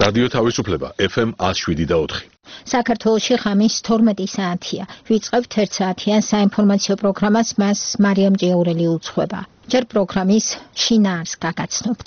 რადიო თავისუფლება FM 107.4. საქართველოში ღამის 12 საათია. ვიწყებთ 1 საათიან საინფორმაციო პროგრამას, მას მარიამ ჭიაურელი უძღვება. ჯერ პროგრამის შინაარს გაგაცნობთ.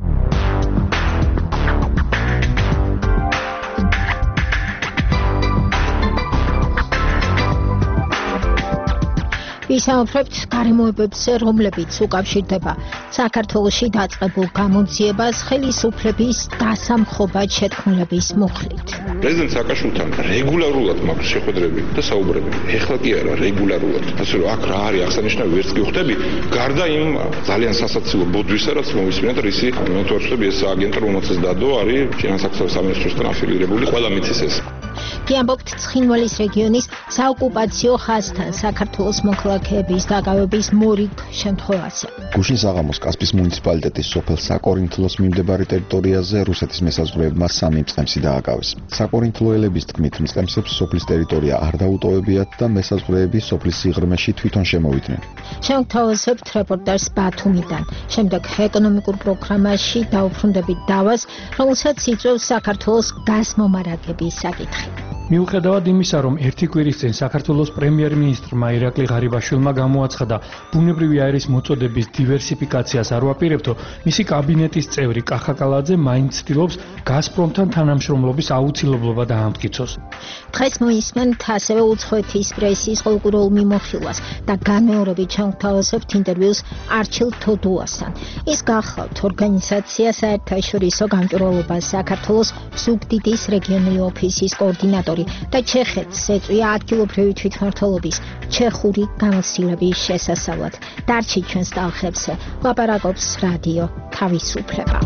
ვისაუბრებთ გარემოებებზე, რომლებიც უკავშირდება საქართველოში დაწყებულ გამოძიებას ხელისუფლების დასამხობად შეთქმულების მუხლით. პრეზიდენტ სააკაშვილთან რეგულარულად მაქვს შეხვედრები და საუბრები. ეხლა კი არა, რეგულარულად. ასე რომ აქ რა არის აღსანიშნავი ვერც კი ხვდები, გარდა იმ ძალიან სასაცილო ბოდვისა, რაც მომისმინეთ რისი მეთვალშები ეს აგენტი, რომელსაც დადო, არის ფინანსთა სამინისტროსთან აფილირებული, ყველა მიცის ეს. კი ამბობთ ცხინვალის რეგიონის საოკუპაციო ხაზთან საქართველოს მოქალაქეების დაკავების მორიგ შემთხვევაზე. გუშინ საღამოს კასპის მუნიციპალიტეტის სოფელ საკორინთლოს მიმდებარე ტერიტორიაზე რუსეთის მესაზღვრეებმა 3 მწყემსი დააკავეს. საკორინთლოელების თქმით, მწყემსებს სოფლის ტერიტორია არ დაუტოვებიათ და მესაზღვრეები სოფლის სიღრმეში თვითონ შემოვიდნენ. შევთავაზებთ რეპორტაჟს ბათუმიდან. შემდეგ ეკონომიკურ პროგრამაში დაუბრუნდებით დავას, რომელსაც იწვევს საქართველოს გაზმომარაგების საკითხი. მიუხედავად იმისა, რომ ერთი კვირის წინ საქართველოს პრემიერ-მინისტრმა ირაკლი ღარიბაშვილმა გამოაცხადა ბუნებრივი აირის მოწოდების დივერსიფიკაციას არ ვაპირებთო, მისი კაბინეტის წევრი კახაკალაძე მაინც ცდილობს გაზპრომთან თანამშრომლობის აუცილებლობა დაამტკიცოს. დღეს მოისმენთ ასევე უცხოეთის პრესის ყოლკურულ მიმოხილვას და განმეორებით შევთავაზებთ ინტერვიუს არჩილ თოდუასთან. ის გახლავთ ორგანიზაცია საერთაშორისო გამჭვირვალობას საქართველოს ზუგდიდის რეგიონული ოფისის კოორდინატორი და ჩეხეთს ეწვია ადგილობრივი თვითმმართველობის ჩეხური გამოცდილების შესასწავლად. დარჩით ჩვენს ტალღებზე, ლაპარაკობს რადიო თავისუფლება.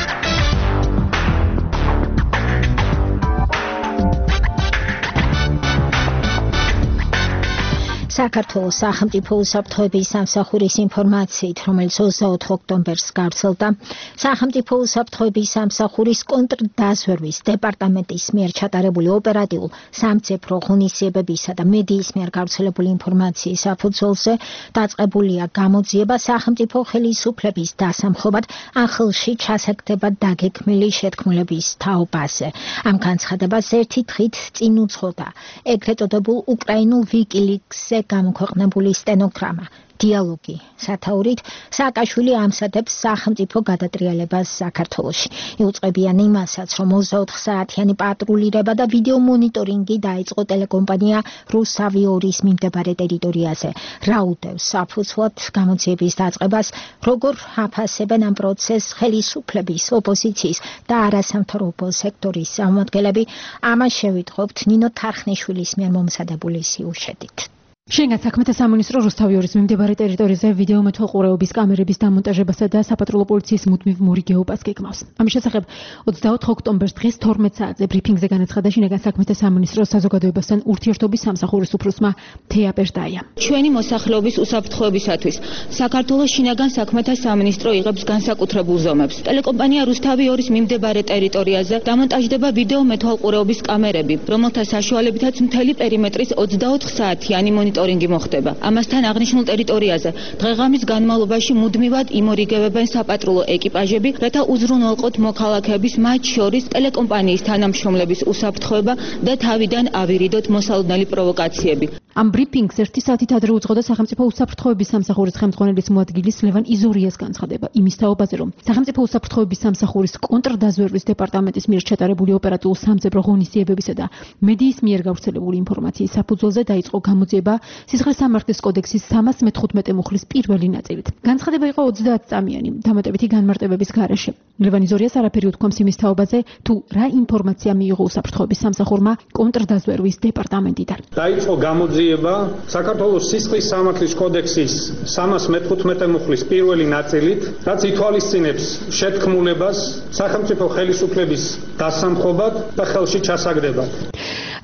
საქართველოს სახელმწიფო უსაფრთხოების სამსახურის ინფორმაციით, რომელიც 24 ოქტომბერს გავრცელდა, სახელმწიფო უსაფრთხოების სამსახურის კონტრდაზვერვის დეპარტამენტის მიერ ჩატარებული ოპერატიულ სამწეფრო ღონისძიებებისა და მედიის მიერ გავრცელებული ინფორმაციის საფუძველზე დაწყებულია გამოძიება სახელმწიფო ხელისუფლების დასამხობად ახლში ჩასაგდება დაგეგმილი შეთქმულების თაობაზე. ამ განცხადებას ერთი დღით წინ უძღოდა ეგრეთ წოდებულ უკრაინულ ვიკილიკსზე გამოქვეყნებული სტენოგრამა. დიალოგი სათაურით სააკაშვილი ამსადებს სახელმწიფო გადატრიალებას საქართველოში. იუწყებიან იმასაც, რომ 24 საათიანი პატრულირება და ვიდეო მონიტორინგი დაიწყო ტელეკომპანია რუსავიორის მიმდებარე ტერიტორიაზე. რა უდევს საფუძვლად გამოძიების დაწყებას, როგორ აფასებენ ამ პროცესს ხელისუფლების, ოპოზიციის და არასამთავრობო სექტორის წარმომადგენლები, ამას შევიტყობთ ნინო თარხნიშვილის მიერ მომზადებული სიუჟეტით. შენგან საქმეთა სამინისტრო რუსთავიორის მიმდებარე ტერიტორიაზე ვიდეო მეთვალყურეობის კამერების დამონტაჟებასა და საპატრულო პოლიციის მუდმივ მორიგეობას გეგმავს. ამის შესახებ 24 ოქტომბერს დღეს 12 საათზე ბრიფინგზე განაცხადა შინაგან საქმეთა სამინისტროს საზოგადოებასთან ურთიერთობის სამსახურის უფროსმა თეა პერტაია. ჩვენი მოსახლეობის უსაფრთხოებისათვის საქართველოს შინაგან საქმეთა სამინისტრო იღებს განსაკუთრებულ ზომებს. ტელეკომპანია რუსთავიორის მიმდებარე ტერიტორიაზე დამონტაჟდება ვიდეო მეთვალყურეობის კამერები, რომელთა საშუალებითაც მთელი პერიმეტრის 24 საათიანი მონიტორინგი მოხდება. ამასთან აღნიშნულ ტერიტორიაზე დღეღამის განმავლობაში მუდმივად იმორიგებებენ საპატრულო ეკიპაჟები, რათა უზრუნველყოთ მოქალაქეების, მათ შორის ტელეკომპანიის თანამშრომლების უსაფრთხოება და თავიდან ავირიდოთ მოსალოდნელი პროვოკაციები. ამ ბრიფინგს 1 საათით ადრე უძღოდა სახელმწიფო უსაფრთხოების სამსახურის ხელმძღვანელის მოადგილის ლევან იზორიას განცხადება იმის თაობაზე, რომ სახელმწიფო უსაფრთხოების სამსახურის კონტრდაზვერვის დეპარტამენტის მიერ ჩატარებული ოპერატიულ სამწეფრო ღონისძიებებისა და მედიის მიერ გავრცელებული ინფორმაციის საფუძველზე დაიწყო გამოძიება სისხლის სამართლის კოდექსის 315 მუხლის პირველი ნაწილით. განცხადება იყო 30 წამიანი, დამატებითი განმარტებების გარეშე. ლევან იზორიას არაფერი უთქვამს იმის თაობაზე, თუ რა ინფორმაცია მიიღო უსაფრთხოების სამსახურმა კონტრდაზვერვის დეპარტამენტიდან. დაიწყო გამოძიება საქართველოს სისხლის სამართლის კოდექსის 315 მუხლის პირველი ნაწილით, რაც ითვალისწინებს შეთქმულებას სახელმწიფო ხელისუფლების დასამხობად და ხელში ჩასაგდებად.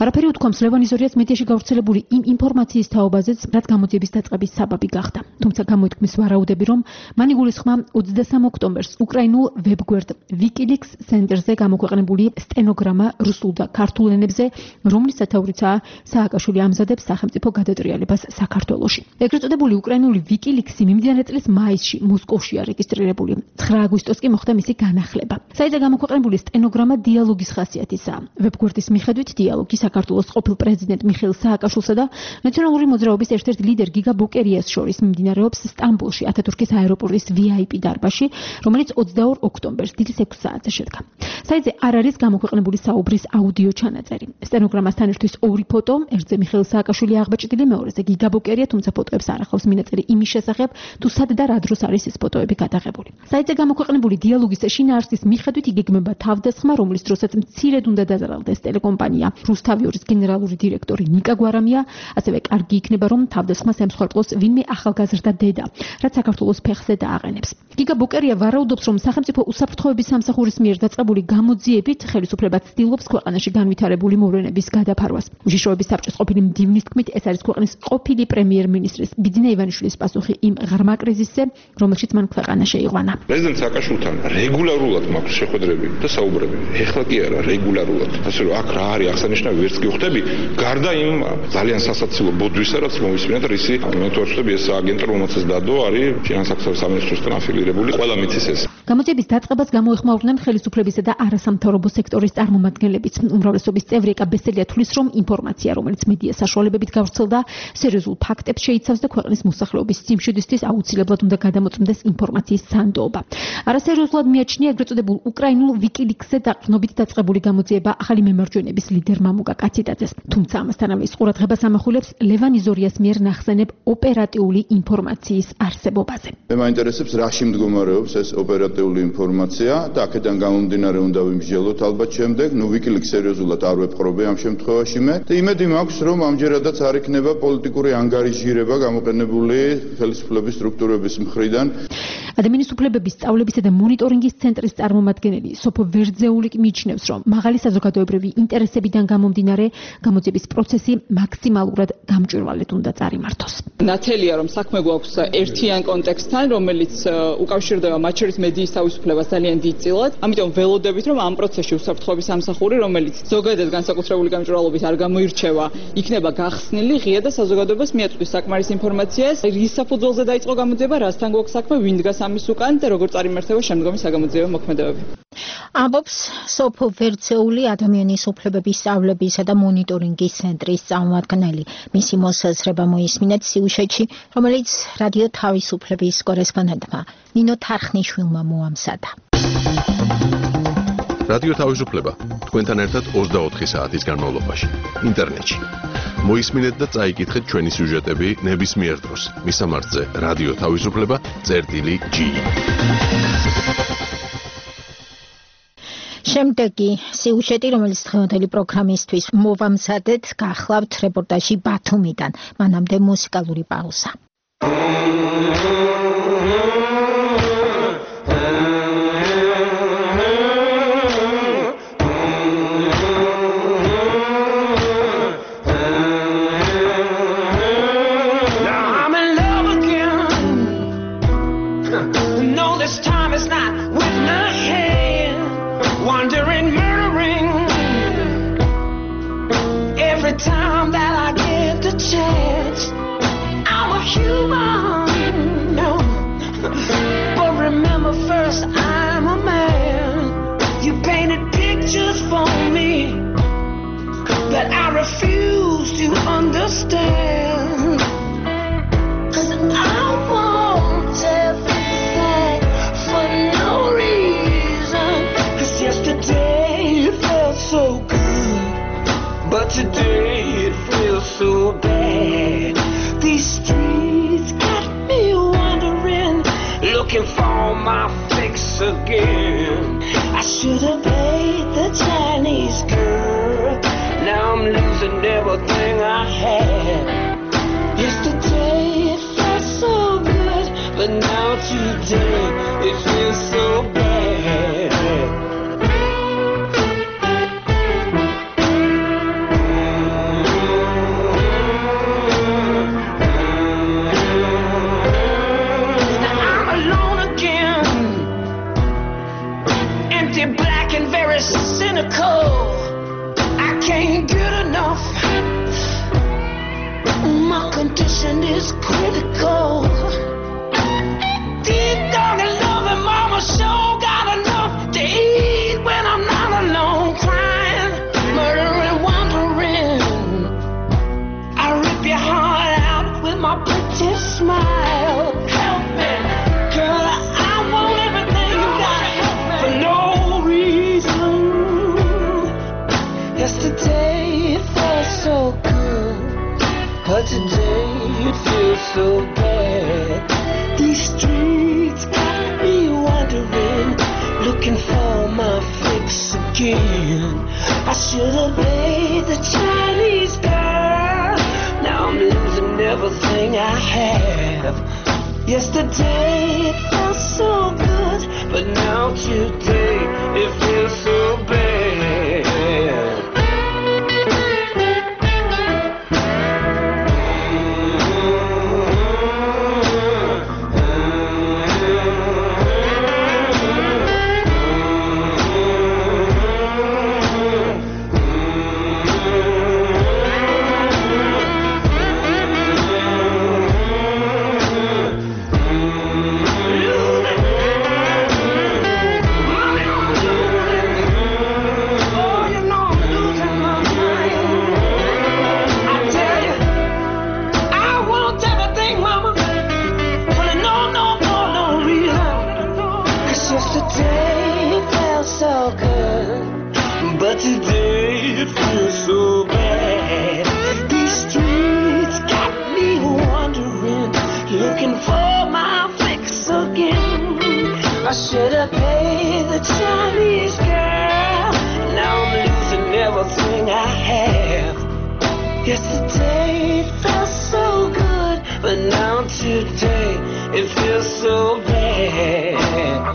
არაფერი უთქვამს ლევან იზორიას მედიაში გავრცელებული იმ ინფორმაციის თაობაზეც, რაც გამოძიების დაწყების საბაბი გახდა. თუმცა გამოითქმის ვარაუდები, რომ მან იგულისხმა 23 ოქტომბერს უკრაინულ ვებგვერდ WikiLeaks ცენტრზე გამოქვეყნებული სტენოგრამა რუსულ და ქართულ ენებზე, რომლის სათაურიცაა სააკაშვილი ამზადებს სახელმწიფო გადატრიალებას საქართველოში. ეგრეთ წოდებული უკრაინული WikiLeaks-ი მიმდინარე წლის მაისში მოსკოვშია რეგისტრირებული. 9 აგვისტოს კი მოხდა მისი განახლება. საიტზე გამოქვეყნებული სტენოგრამა დიალოგის ხასიათისაა. ვებგვერდის მიხედვით დიალოგი საქართველოს ყოფილ პრეზიდენტ მიხეილ სააკაშვილსა და ნაციონალური მოძრაობის ერთ-ერთ ლიდერ გიგა ბოკერიას შორის მიმდინარეობს სტამბოლში ათათურქის აეროპორტის VIP დარბაზში, რომელიც 22 ოქტომბერს დილის 6 საათზე შედგა. საიტზე არ არის გამოქვეყნებული საუბრის აუდიო ჩანაწერი. სტენოგრამასთან ერთის ორი ფოტო, ერთზე მიხეილ სააკაშვილი აღბეჭდილი, მეორეზე გიგა ბოკერია, თუმცა ფოტოებს არ ახავს მინაწერი იმის შესახებ, თუ სად და რა დროს არის ეს ფოტოები გადაღებული. საიტზე გამოქვეყნებული დიალოგის შინაარსის მიხედვით იგეგმება თავდასხმა, რომლის დროსაც მცირედ უნდა დაზარალდეს ტელეკომპანია რუსთავიორის გენერალური დირექტორი ნიკა გვარამია, ასევე კარგი იქნება, რომ თავდასხმას ემსხვერპლოს ვინმე ახალგაზრდა დედა, რაც საქართველოს ფეხზე დააყენებს. გიგა ბოკერია ვარაუდობს, რომ სახელმწიფო უსაფრთხოების სამსახურის მიერ დაწყებული გამოძიებით ხელისუფლება ცდილობს ქვეყანაში განვითარებული მოვლენების გადაფარვას. უშიშროების საბჭოს ყოფილი მდივნის თქმით, ეს არის ქვეყნის ყოფილი პრემიერ-მინისტრის ბიძინა ივანიშვილის პასუხი იმ ღრმა კრიზისზე, რომელშიც მან ქვეყანა შეიყვანა. პრეზიდენტ სააკაშვილთან რეგულარულად მაქვს შეხვედრები და საუბრები. ეხლა კი არა, რეგულარულად. ასე რომ აქ რა არის აღსანიშნავი, ვერც კი ხვდები, გარდა იმ ძალიან სასაცილო ბოდვისა, რაც მომისმინეთ რისი მე თუ არ ვხვდები, ეს აგენტი, რომელსაც დადო, არის ფინანსთა სამინისტროსთან აფილირებული, ყველა მიცის ეს. გამოძიების დაწყებას გამოეხმაურნენ ხელისუფლებისა და არასამთავრობო სექტორის წარმომადგენლებიც. უმრავლესობის წევრი ეკა ბესელია თulis, რომ ინფორმაცია, რომელიც მედია საშუალებებით გავრცელდა, სერიოზულ ფაქტებს შეიცავს და ქვეყნის მოსახლეობის სიმშვიდისთვის აუცილებლად უნდა გადამოწმდეს ინფორმაციის სანდოობა. არასერიოზულად მიაჩნია ეგრეთ წოდებულ უკრაინულ WikiLeaks-ზე დაყრდნობით დაწყებული გამოძიება ახალი მემარჯვენების ლიდერმა მოგა კაციტაძეს. თუმცა ამასთანავე ის ყურადღებას ამახვილებს ლევან იზორიას მიერ ნახსენებ ოპერატიული ინფორმაციის არსებობაზე. მე მაინტერესებს, რაში მდგომარეობს ეს ოპერატიული ინფორმაცია და აქედან გამომდინარე უნდა ვიმსჯელოთ ალბათ შემდეგ. WikiLeaks სერიოზულად არ ვეპყრობე ამ შემთხვევაში მე და იმედი მაქვს, რომ ამჯერადაც არ იქნება პოლიტიკური ანგარიშგირება გამოყენებული ხელისუფლების სტრუქტურების მხრიდან. ადამიანის უფლებების სწავლებისა და მონიტორინგის ცენტრის წარმომადგენელი სოფო ვერძეული მიიჩნევს, რომ მაღალი საზოგადოებრივი ინტერესებიდან გამომდინარე გამოძიების პროცესი მაქსიმალურად გამჭვირვალედ უნდა წარიმართოს. ნათელია, რომ საქმე გვაქვს ერთიან კონტექსტთან, რომელიც უკავშირდება მათ შორის მედიის თავისუფლებას ძალიან დიდწილად. ამიტომ ველოდებით, რომ ამ პროცესში უსაფრთხოების სამსახური, რომელიც ზოგადად განსაკუთრებული გამჭვირვალობით არ გამოირჩევა, იქნება გახსნილი, ღია და საზოგადოებას მიაწვდის საკმარის ინფორმაციას, რის საფუძველზე დაიწყო გამოძიება, რასთან გვაქვს საქმე, ვინ დგას ამის უკან და როგორ წარიმართება შემდგომი საგამოძიებო მოქმედებები. ამბობს სოფო ვერძეული ადამიანის უფლებების სწავლებისა და მონიტორინგის ცენტრის წარმომადგენელი. მისი მოსაზრება მოისმინეთ სიუჟეტში, რომელიც რადიო თავისუფლების კორესპონდენტმა ნინო თარხნიშვილმა მოამზადა. რადიო თავისუფლება თქვენთან ერთად 24 საათის განმავლობაში ინტერნეტში. მოისმინეთ და წაიკითხეთ ჩვენი სიუჟეტები ნებისმიერ დროს. მისამართზე რადიო თავისუფლება.g. შემდეგი სიუჟეტი, რომელიც დღევანდელი პროგრამისთვის მოვამზადეთ, გახლავთ რეპორტაჟი ბათუმიდან. მანამდე მუსიკალური პაუზა. Today it feels so bad. These streets got me wondering, looking for my fix again. I should have paid the Chinese girl. Now I'm losing everything I had. Yesterday it felt so good, but now today it feels so bad. just smile. Help me, girl, I want everything you got for no reason. Yesterday it felt so good, but today it feels so bad. These streets got me wondering, looking for my fix again. I should have made the Chinese girl. Now I'm losing everything I have. Yesterday it felt so good, but now today it feels so bad. I should have paid the Chinese girl. Now I'm losing everything I have. Yesterday it felt so good, but now today it feels so bad.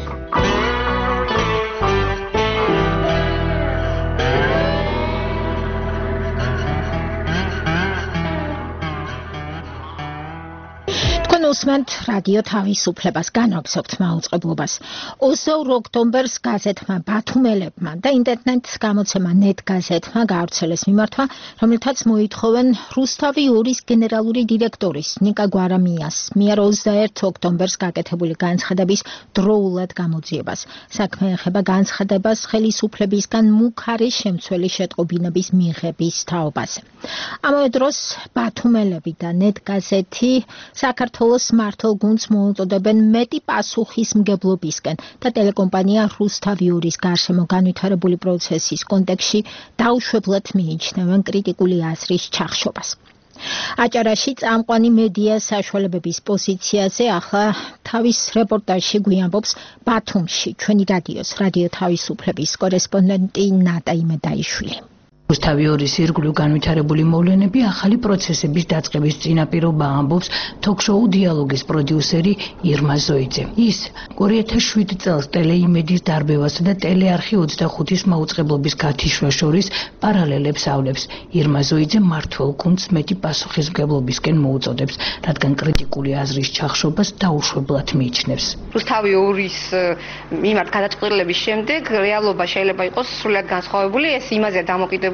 უსმენთ რადიო თავისუფლებას განაგზავნთ მაუწყებლობას. 22 ოქტომბერს გაზეთმა ბათუმელებმა და ინტერნეტ გამოცემა net გაზეთმა გაავრცელეს მიმართვა, რომელთაც მოითხოვენ რუსთავი 2-ის გენერალური დირექტორის ნიკა გვარამიას მიერ 21 ოქტომბერს გაკეთებული განცხადების დროულად გამოძიებას. საქმე ეხება განცხადებას ხელისუფლებისგან მუქარი შემცველი შეტყობინების მიღების თაობაზე. ამავე დროს ბათუმელები და net გაზეთი საქართველოს მართლ გუნდს მოუწოდებენ მეტი პასუხისმგებლობისკენ და ტელეკომპანია რუსთავი 2-ის გარშემო განვითარებული პროცესის კონტექსტში დაუშვებლად მიიჩნევენ კრიტიკული აზრის ჩახშობას. აჭარაში წამყვანი მედია საშუალებების პოზიციაზე ახლა თავის რეპორტაჟში გვიამბობს ბათუმში ჩვენი რადიო თავისუფლების კორესპონდენტი ნატა იმედაიშვილი. რუსთავი 2-ის ირგვლივ განვითარებული მოვლენები ახალი პროცესების დაწყების წინაპირობა ამბობს თოქ-შოუ დიალოგის პროდიუსერი ირმა ზოიძე. ის 2007 წელს ტელეიმედის დარბევასა და ტელეარხი 25-ის მაუწყებლობის გათიშვა შორის პარალელებს ავლებს. ირმა ზოიძე მართლ გუნდს მეტი პასუხისმგებლობისკენ მოუწოდებს, რადგან კრიტიკული აზრის ჩახშობას დაუშვებლად მიიჩნევს. რუსთავი 2-ის მიმართ გადაწყვილების შემდეგ რეალობა შეიძლება იყოს სრულად განსხვავებული, ეს იმაზე დამოკიდებული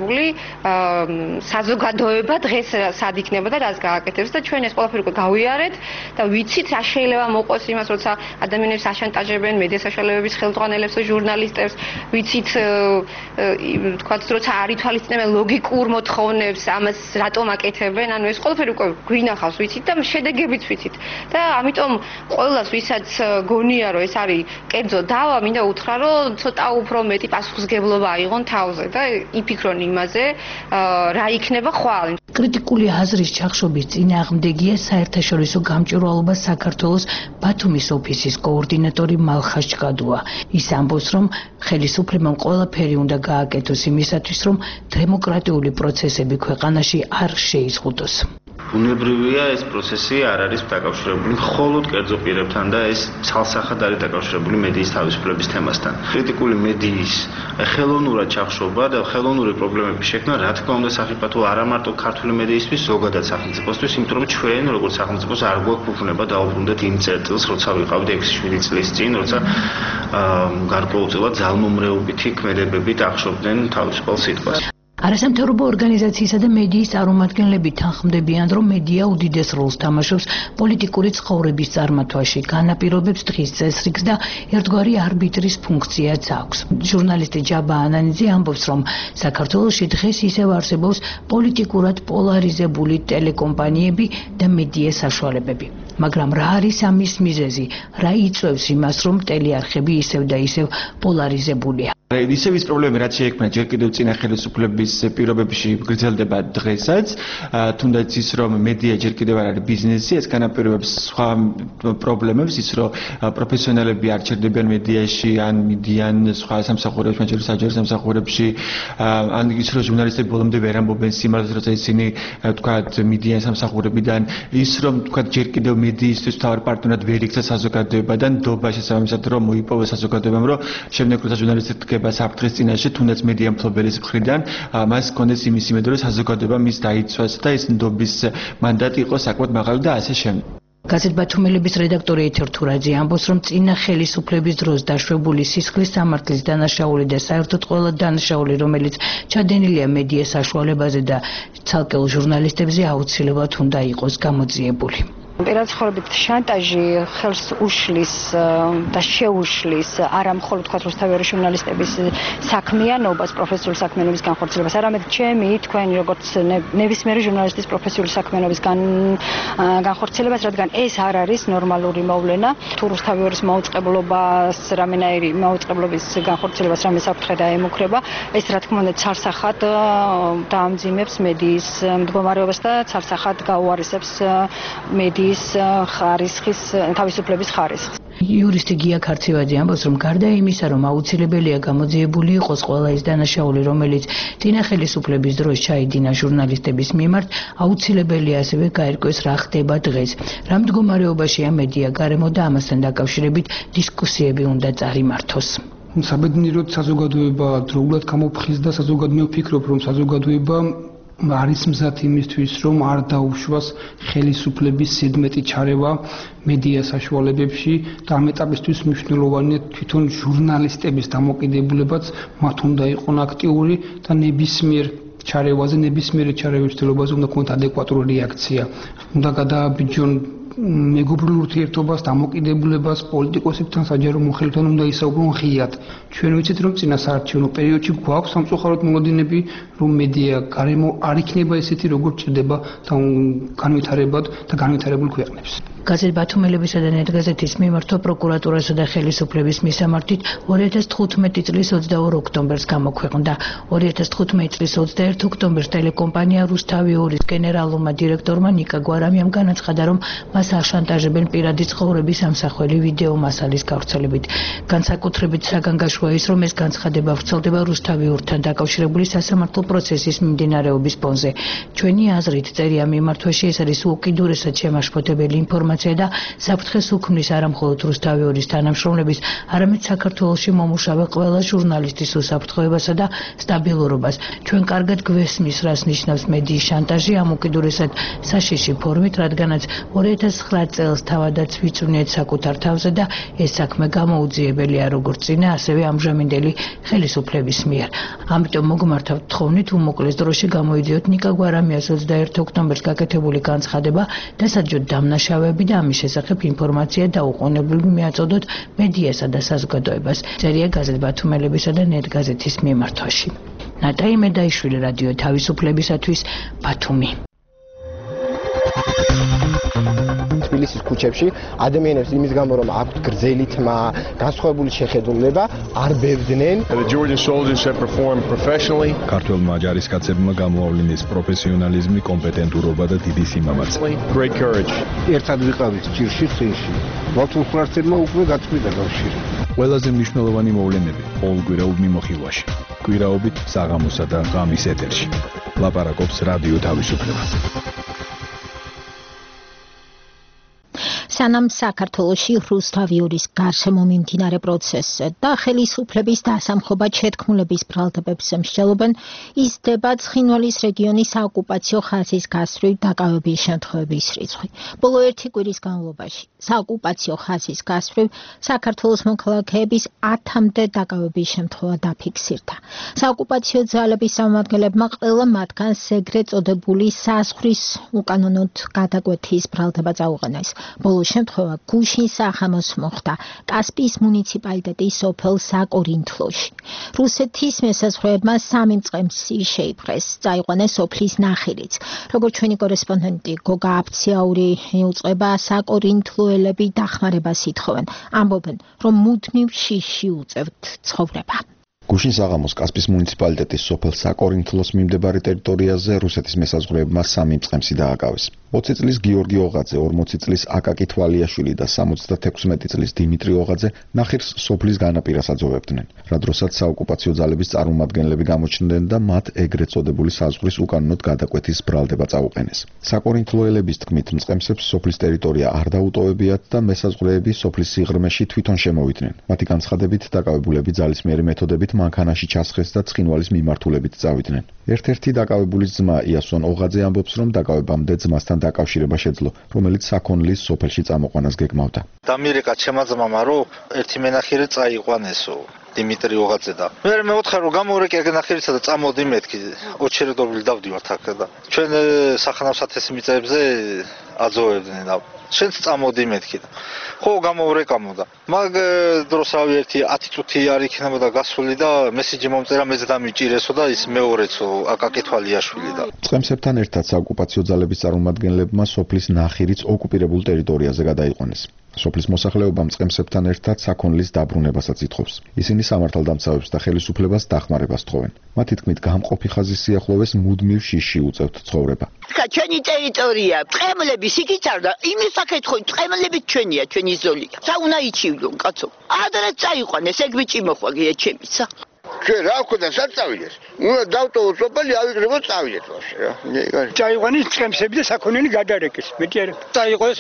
საზოგადოება დღეს სად იქნება და რას გააკეთებს და ჩვენ ეს ყველაფერი გავიარეთ და ვიცით რა შეიძლება მოყოს იმას, როცა ადამიანებს აშანტაჟებენ მედია საშუალებების ხელმძღვანელებს და ჟურნალისტებს, ვიცით თქვათ როცა არ ითვალისწინებენ ლოგიკურ მოთხოვნებს, ამას რატომ აკეთებენ, ანუ ეს ყველაფერი უკვე გვინახავს, ვიცით და შედეგებიც ვიცით და ამიტომ ყველას ვისაც გონია რომ ეს არის კერძო დავა, მინდა უთხრა რომ ცოტა უფრო მეტი პასუხისმგებლობა აიღონ თავზე და იფიქრონ იმაზე რა იქნება ხვალ. კრიტიკული აზრის ჩახშობის წინააღმდეგია საერთაშორისო გამჭვირვალობა საქართველოს ბათუმის ოფისის კოორდინატორი მალხას ჭკადუა. ის ამბობს, რომ ხელისუფლებამ ყველაფერი უნდა გააკეთოს იმისათვის, რომ დემოკრატიული პროცესები ქვეყანაში არ შეიზღუდოს. ბუნებრივია ეს პროცესი არ არის დაკავშირებული მხოლოდ კერძო პირებთან და ეს ცალსახად არის დაკავშირებული მედიის თავისუფლების თემასთან. კრიტიკული მედიის ხელოვნურად ჩახშობა და ხელოვნური პრობლემების შექმნა რა თქმა უნდა საფრთხო არა მარტო ქართული მედიისთვის, ზოგადად სახელმწიფოსთვის, იმიტომ რომ ჩვენ როგორც სახელმწიფოს არ გვაქვს უფლება დაუბრუნდეთ იმ წერტილს, როცა ვიყავით 6-7 წლის წინ, როცა გარკვეულწილად ძალმომრეობითი ქმედებებით ახშობდნენ თავისუფალ სიტყვას. არასამთავრობო ორგანიზაციისა და მედიის წარმომადგენლები თანხმდებიან, რომ მედია უდიდეს როლს თამაშობს პოლიტიკური ცხოვრების წარმართვაში, განაპირობებს დღის წესრიგს და ერთგვარი არბიტრის ფუნქციაც აქვს. ჟურნალისტი ჯაბა ანანიძე ამბობს, რომ საქართველოში დღეს ისევ არსებობს პოლიტიკურად პოლარიზებული ტელეკომპანიები და მედია საშუალებები. მაგრამ რა არის ამის მიზეზი? რა იწვევს იმას, რომ ტელეარხები ისევ და ისევ პოლარიზებულია? ისევ ის პრობლემები, რაც შეექმნა ჯერ კიდევ წინა ხელისუფლების პირობებში გრძელდება დღესაც, თუნდაც ის რომ მედია ჯერ კიდევ არ არის ბიზნესი, ეს განაპირობებს სხვა პრობლემებს, ის რომ პროფესიონალები არ ჩერდებიან მედიაში, ან მიდიან სხვა სამსახურებში, მათ შორის საჯარო სამსახურებში, ან ის რომ ჟურნალისტები ბოლომდე ვერ ამბობენ სიმართლეს, როცა ისინი თქვათ მიდიან სამსახურებიდან, ის რომ თქვათ ჯერ კიდევ მედიისთვის მთავარ პარტნიორად ვერ იქცა საზოგადოება და ნდობა შესაბამისად რომ მოიპოვოს საზოგადოებამ, რომ შემდეგ როცა ჟურნალისტი საფრთხის წინაშე, თუნდაც მედია მფლობელის მხრიდან, მას ჰქონდეს იმის იმედი, რომ საზოგადოება მის დაიცვას და ეს ნდობის მანდატი იყო საკმაოდ მაღალი და ასე შემდეგ. გაზეთ ბათუმელების რედაქტორი ეთერ თურაძე ამბობს, რომ წინა ხელისუფლების დროს დაშვებული სისხლის სამართლის დანაშაული და საერთოდ ყველა დანაშაული, რომელიც ჩადენილია მედია საშუალებაზე და ცალკეულ ჟურნალისტებზე აუცილებლად უნდა იყოს გამოძიებული. პირად ცხოვრებით შანტაჟი ხელს უშლის და შეუშლის არა მხოლოდ თქვათ რუსთავი ჟურნალისტების საქმიანობას, პროფესიული საქმიანობის განხორციელებას, არამედ ჩემი, თქვენი როგორც ნებისმიერი ჟურნალისტის პროფესიული საქმიანობის განხორციელებას, რადგან ეს არ არის ნორმალური მოვლენა. თუ რუსთავის მაუწყებლობას, რამენაირი მაუწყებლობის განხორციელებას რამე საფრთხე დაემუქრება, ეს რა თქმა უნდა ცალსახად დაამძიმებს მედიის მდგომარეობას და ცალსახად გაუარესებს მედიის ხარისხის თავისუფლების ხარისხს. იურისტი გია ქარცევაძე ამბობს, რომ გარდა იმისა, რომ აუცილებელია გამოძიებული იყოს ყველა ის დანაშაული, რომელიც წინა ხელისუფლების დროს ჩაიდინა ჟურნალისტების მიმართ, აუცილებელია ასევე გაერკვეს რა ხდება დღეს. რა მდგომარეობაშია მედია გარემო და ამასთან დაკავშირებით დისკუსიები უნდა წარიმართოს. საბედნიეროდ საზოგადოება დროულად გამოფხიზ და საზოგადოება ვფიქრობ, რომ საზოგადოება არის მზად იმისთვის, რომ არ დაუშვას ხელისუფლების ზედმეტი ჩარევა მედია საშუალებებში და ამ ეტაპისთვის მნიშვნელოვანია თვითონ ჟურნალისტების დამოკიდებულებაც, მათ უნდა იყონ აქტიური და ნებისმიერ ჩარევაზე, ნებისმიერი ჩარევის ცდილობაზე უნდა ქონდეს ადეკვატური რეაქცია. უნდა გადააბიჯონ მეგობრულ ურთიერთობას, დამოკიდებულებას, პოლიტიკოსებთან, საჯარო მოხელეებთან უნდა ისაუბრონ ღიად. ჩვენ ვიცით, რომ წინა საარჩევნო პერიოდში გვაქვს სამწუხაროდ მოლოდინები, რომ მედია გარემო არ იქნება ესეთი, როგორც ჭირდება და განვითარებად და განვითარებულ ქვეყნებს. გაზეთ ბათუმელებისა და ნეტგაზეთის მიმართვა პროკურატურასა და ხელისუფლების მისამართით 2015 წლის 22 ოქტომბერს გამოქვეყნდა. 2015 წლის 21 ოქტომბერს ტელეკომპანია რუსთავი 2-ის გენერალურმა დირექტორმა ნიკა გვარამიამ განაცხადა, რომ მას აშანტაჟებენ პირადი ცხოვრების ამსახველი ვიდეო მასალის გავრცელებით. განსაკუთრებით საგანგაშოა ის, რომ ეს განცხადება ვრცელდება რუსთავი 2-თან დაკავშირებული სასამართლო პროცესის მიმდინარეობის ფონზე. ჩვენი აზრით, წერია მიმართვაში ეს არის უკიდურესად შემაშფოთებელი ინფორმაცია და საფრთხეს უქმნის არა მხოლოდ რუსთავი 2-ის თანამშრომლების, არამედ საქართველოში მომუშავე ყველა ჟურნალისტის უსაფრთხოებასა და სტაბილურობას. ჩვენ კარგად გვესმის, რას ნიშნავს მედიის შანტაჟი ამ უკიდურესად საშიში ფორმით, რადგანაც 2009 წელს თავადაც ვიწვნიეთ საკუთარ თავზე და ეს საქმე გამოუძიებელია როგორც წინა, ასევე ამჟამინდელი ხელისუფლების მიერ. ამიტომ მოგმართავთ თხოვნით უმოკლეს დროში გამოიძიოთ ნიკა გვარამიას 21 ოქტომბერს გაკეთებული განცხადება და საჯოთ დამნაშავეები და ამის შესახებ ინფორმაცია დაუყოვნებლივ მიაწოდოთ მედიასა და საზოგადოებას. წერია გაზეთ ბათუმელებისა და ნეტგაზეთის მიმართვაში. ნატაი მედაიშვილი, რადიო თავისუფლებისათვის, ბათუმი. თბილისის ქუჩებში ადამიანებს იმის გამო რომ აქვთ გრძელი თმა, განსხვავებული შეხედულება, არ ბევდნენ. ქართველმა ჯარისკაცებმა გამოავლინეს პროფესიონალიზმი, კომპეტენტურობა და დიდი სიმამაცე. ერთად ვიყავით ჭირში წინში. მართლმსვენებელმა უკვე გაწყვიტა კავშირი. ყველაზე მნიშვნელოვანი მოვლენები ყოველ კვირაობ მიმოხილვაში. კვირაობით საღამოსა და ღამის ეთერში. ლაპარაკობს რადიო თავისუფლება. სანამ საქართველოში რუსთავიურის გარშემო მიმდინარე პროცესზე და ხელისუფლების დასამხობად შეთქმულების ბრალდებებს მსჯელობენ, იზრდება ცხინვალის რეგიონის საოკუპაციო ხაზის გასწვრივ დაკავების შემთხვევების რიცხვი. ბოლო ერთი კვირის განმავლობაში საოკუპაციო ხაზის გასწვრივ საქართველოს მოქალაქეების 10-მდე დაკავების შემთხვევა დაფიქსირდა. საოკუპაციო ძალების წარმომადგენლებმა ყველა მათგანს ეგრეთ წოდებული საზღვრის უკანონოდ გადაკვეთის ბრალდება წაუყენეს. ბოლო შემთხვევა გუშინ სახამოს მოხდა კასპიის მუნიციპალიტეტის სოფელ საკორინთლოში. რუსეთის მესაზღვრეებმა 3 მწყემსი შეიპყრეს, წაიყვანეს სოფლის ნახირიც. როგორც ჩვენი კორესპონდენტი გოგა აფციაური მიუძღვება, საკორინთლოელები დახმარებას ითხოვენ. ამბობენ, რომ მუდმივ შიში უწევთ ცხოვრება. გუშინ საღამოს კასპიის მუნიციპალიტეტის სოფელ საკორინთლოს მიმდებარე ტერიტორიაზე რუსეთის მესაზღვრეებმა 3 მწყემსი დააკავეს. 20 წლის გიორგი ოღაძე, 40 წლის აკაკი თვალიაშვილი და 76 წლის დიმიტრი ოღაძე ნახირს სოფლის განაპირას აძოვებდნენ. რა დროსაც საოკუპაციო ძალების წარმომადგენლები გამოჩნდნენ და მათ ეგრეთ წოდებული საზღვრის უკანონოდ გადაკვეთის ბრალდება წაუყენეს. საკორინთლოელების თქმით, მწყემსებს სოფლის ტერიტორია არ დაუტოვებიათ და მესაზღვრეები სოფლის სიღრმეში თვითონ შემოვიდნენ. მათი განცხადებით, დაკავებულები ძალისმიერი მეთოდებით მანქანაში ჩასხეს და ცხინვალის მიმართულებით წავიდნენ. ერთ-ერთი დაკავებულის ძმა იასონ ოღაძე ამბობს, რომ დაკავებამდე ძმასთან დაკავშირება შეძლო, რომელიც საქონლის სოფელში წამოყვანას გეგმავდა. დამირეკა ჩემმა ძმამ, რომ ერთი მენახირი წაიყვანესო. დიმიტრი ოღაძე და მე მეოთხე რომ გამოვრეკე ნახირისა და წამოდი მეთქი ოჩერდობილი დავდივართ აქ და ჩვენ სახანავს ათესი მიწებზე აძოვებდნენ და შენც წამოდი მეთქი და ხო გამოვრეკამო და მაგ დროს რავი ერთი 10 წუთი არ იქნებოდა გასული და მესიჯი მომწერა მეც დამიჭირესო და ის მეორეცო აკაკი თვალიაშვილი და მწყემსებთან ერთად საოკუპაციო ძალების წარმომადგენლებმა სოფლის ნახირიც ოკუპირებულ ტერიტორიაზე გადაიყვანეს. სოფლის მოსახლეობა მწყემსებთან ერთად საქონლის დაბრუნებასაც ითხოვს. ისინი სამართალდამცავებს და ხელისუფლებას დახმარებას თხოვენ. მათი თქმით, გამყოფი ხაზის სიახლოვეს მუდმივ შიში უწევთ ცხოვრება. ჩვენი ტერიტორია, წყემლების იქიცარდა, იმის საკითხი, წყემლები ჩვენია, ჩვენი ზოლია. ცა უნდა იჩივლონ, კაცო. ადრე წაიყვანეს, ეგ ბიჭი მოხვაგია ჩემიცა. ჩვენ რა ვქონდა საწავიდეს? უნდა დავტოვოთ სოფელი, ავიკრიბოთ წავიდეთ ვაფშე რა. წაიყვანეს წყემსები და საქონელი გადარეკეს. მეტი არა. წაიყვანეს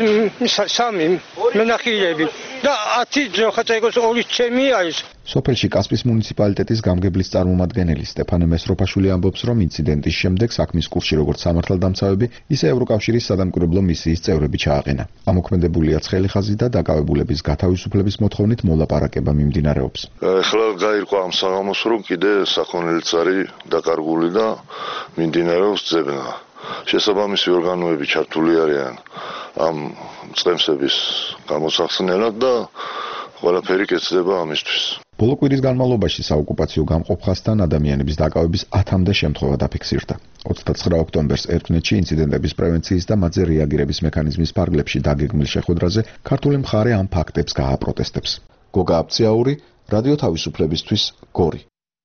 3 მენახილები და 10 ძოხა წაიყვანეს 2 ჩემი არის. სოფელში კასპიის მუნიციპალიტეტის გამგებლის წარმომადგენელი სტეფანე მესროფაშვილი ამბობს, რომ ინციდენტის შემდეგ საქმის კურსში როგორც სამართალდამცავები, ისე ევროკავშირის სადამკვირვებლო მისიის წევრები ჩააყენა. ამოქმედებულია ცხელი ხაზი და დაკავებულების გათავისუფლების მოთხოვნით მოლაპარაკება მიმდინარეობს. ეხლა გაირკვა ამ საღამოს, რომ კიდე საქონელი წარი დაკარგული და მიმდინარეობს ძებნა. შესაბამისი ორგანოები ჩართული არიან ამ მწყემსების გამოსახსნელად და ყველაფერი კეთდება ამისთვის. ბოლო კვირის განმავლობაში საოკუპაციო გამყოფხასთან ადამიანების დაკავების 10-მდე შემთხვევა დაფიქსირდა. 29 ოქტომბერს ერთმანეთში ინციდენტების პრევენციის და მათზე რეაგირების მექანიზმის ფარგლებში დაგეგმილ შეხვედრაზე ქართული მხარე ამ ფაქტებს გააპროტესტებს. გოგა აფციაური, რადიო თავისუფლებისთვის, გორი.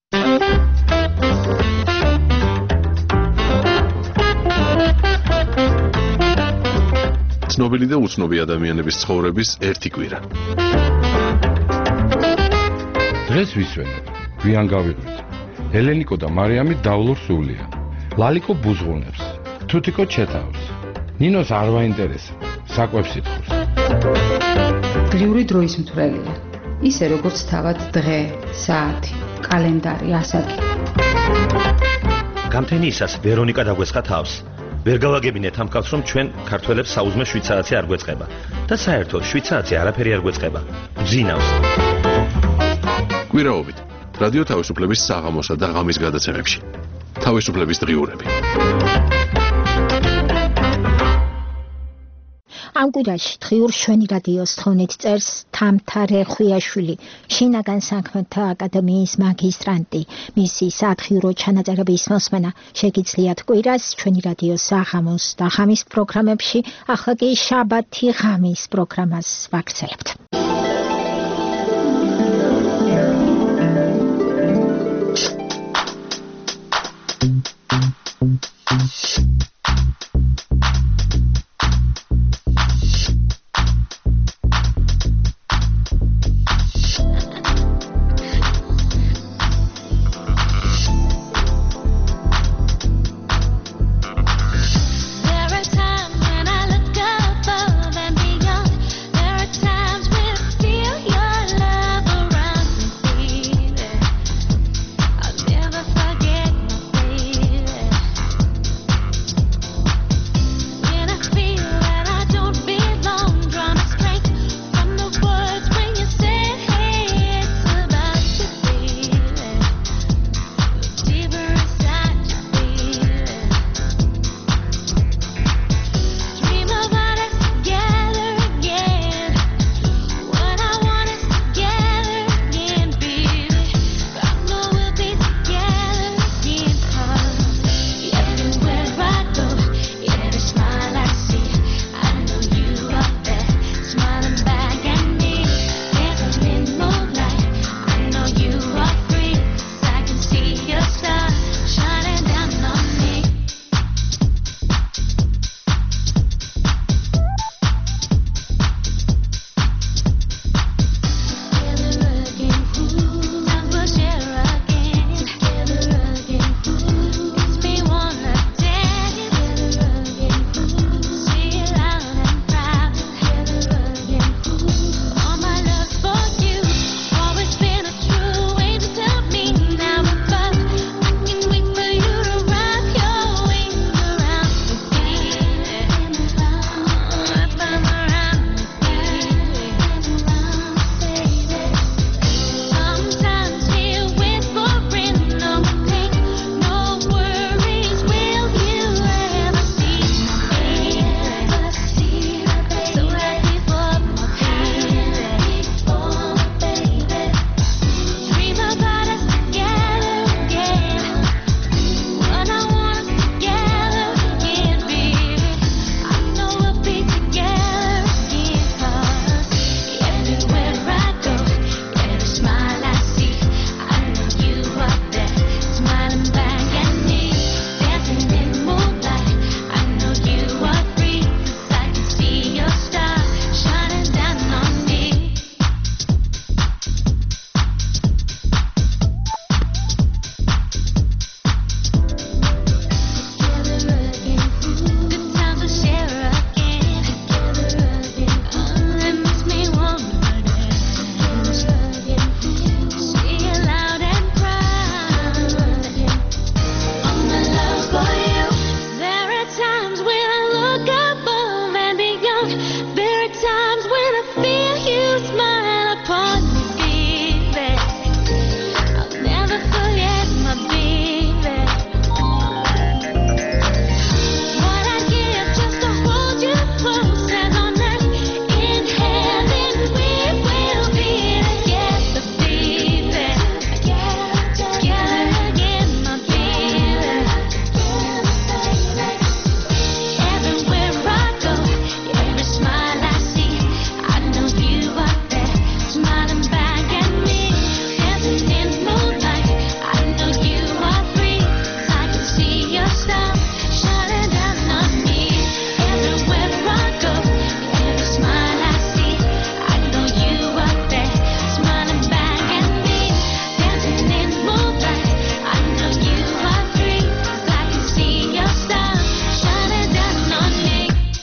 ცნობილი და უცნობი ადამიანების ცხოვრების ერთი კვირა. დღეს ვისვენებ, გვიან გავიღვით. ელენიკო და მარიამი დავლურ სულია. ლალიკო ბუზღუნებს, თუთიკო ჩეთავს. ნინოს არ ვაინტერესებს, საკვებს ითხოვს. გლიური დროის მთვრელია. ისე როგორც თავად დღე, საათი, კალენდარი, ასაკი. გამთენიისას ვერონიკა დაგვეცხა თავს. ვერ გავაგებინეთ ამ კაცს, რომ ჩვენ ქართველებს საუზმე 7 საათი არ გვეწყება და საერთოდ 7 საათი არაფერი არ გვეწყება. გძინავს. კვირაობით რადიო თავისუფლების საღამოსა და ღამის გადაცემებში. თავისუფლების დღიურები. ამ კვირაში დღიურ შვენი რადიოს თხოვნით წერს თამთა რეხვიაშვილი, შინაგან საქმეთა აკადემიის მაგისტრანტი. მისი სათხიურო ჩანაწერების მოსმენა შეგიძლიათ კვირას ჩვენი რადიოს საღამოს და ღამის პროგრამებში, ახლა კი შაბათი ღამის პროგრამას ვაგრძელებთ. times when I feel you smile upon me, baby. I'll never forget my baby. What I'd give just to hold you close, and on earth in heaven we will be together, baby. Together again, my baby. Everywhere I go, every smile I see, I know you are there, smiling back at me. Dancing in moonlight, I know you are free. I can see your star shining down on me. Everywhere I go, every smile I see, I know you are there, smiling back at me. Dancing in moonlight, I know you are free. I can see your star shining down on me.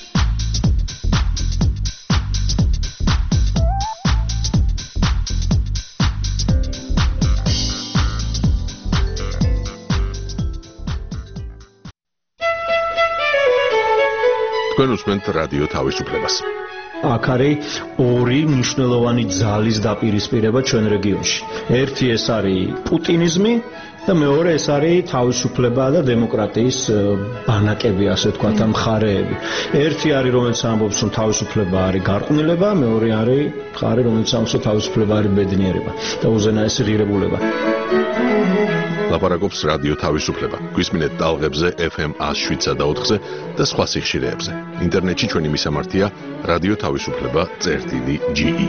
თქვენ უსმენთ რადიო თავისუფლებას. აქ არის ორი მნიშვნელოვანი ძალის დაპირისპირება ჩვენ რეგიონში. ერთი ეს არის პუტინიზმი და მეორე ეს არის თავისუფლება და დემოკრატიის ბანაკები, ასე ვთქვათ, მხარეები. ერთი არის, რომელიც ამბობს, რომ თავისუფლება არის გარყვნილება, მეორე არის მხარე, რომელიც ამბობს, რომ თავისუფლება არის ბედნიერება და უზენაესი ღირებულება. ლაპარაკობს რადიო თავისუფლება. გვისმინეთ ტალღებზე FM 107.4-ზე და სხვა სიხშირეებზე. ინტერნეტში ჩვენი მისამართია რადიო თავისუფლება.ge.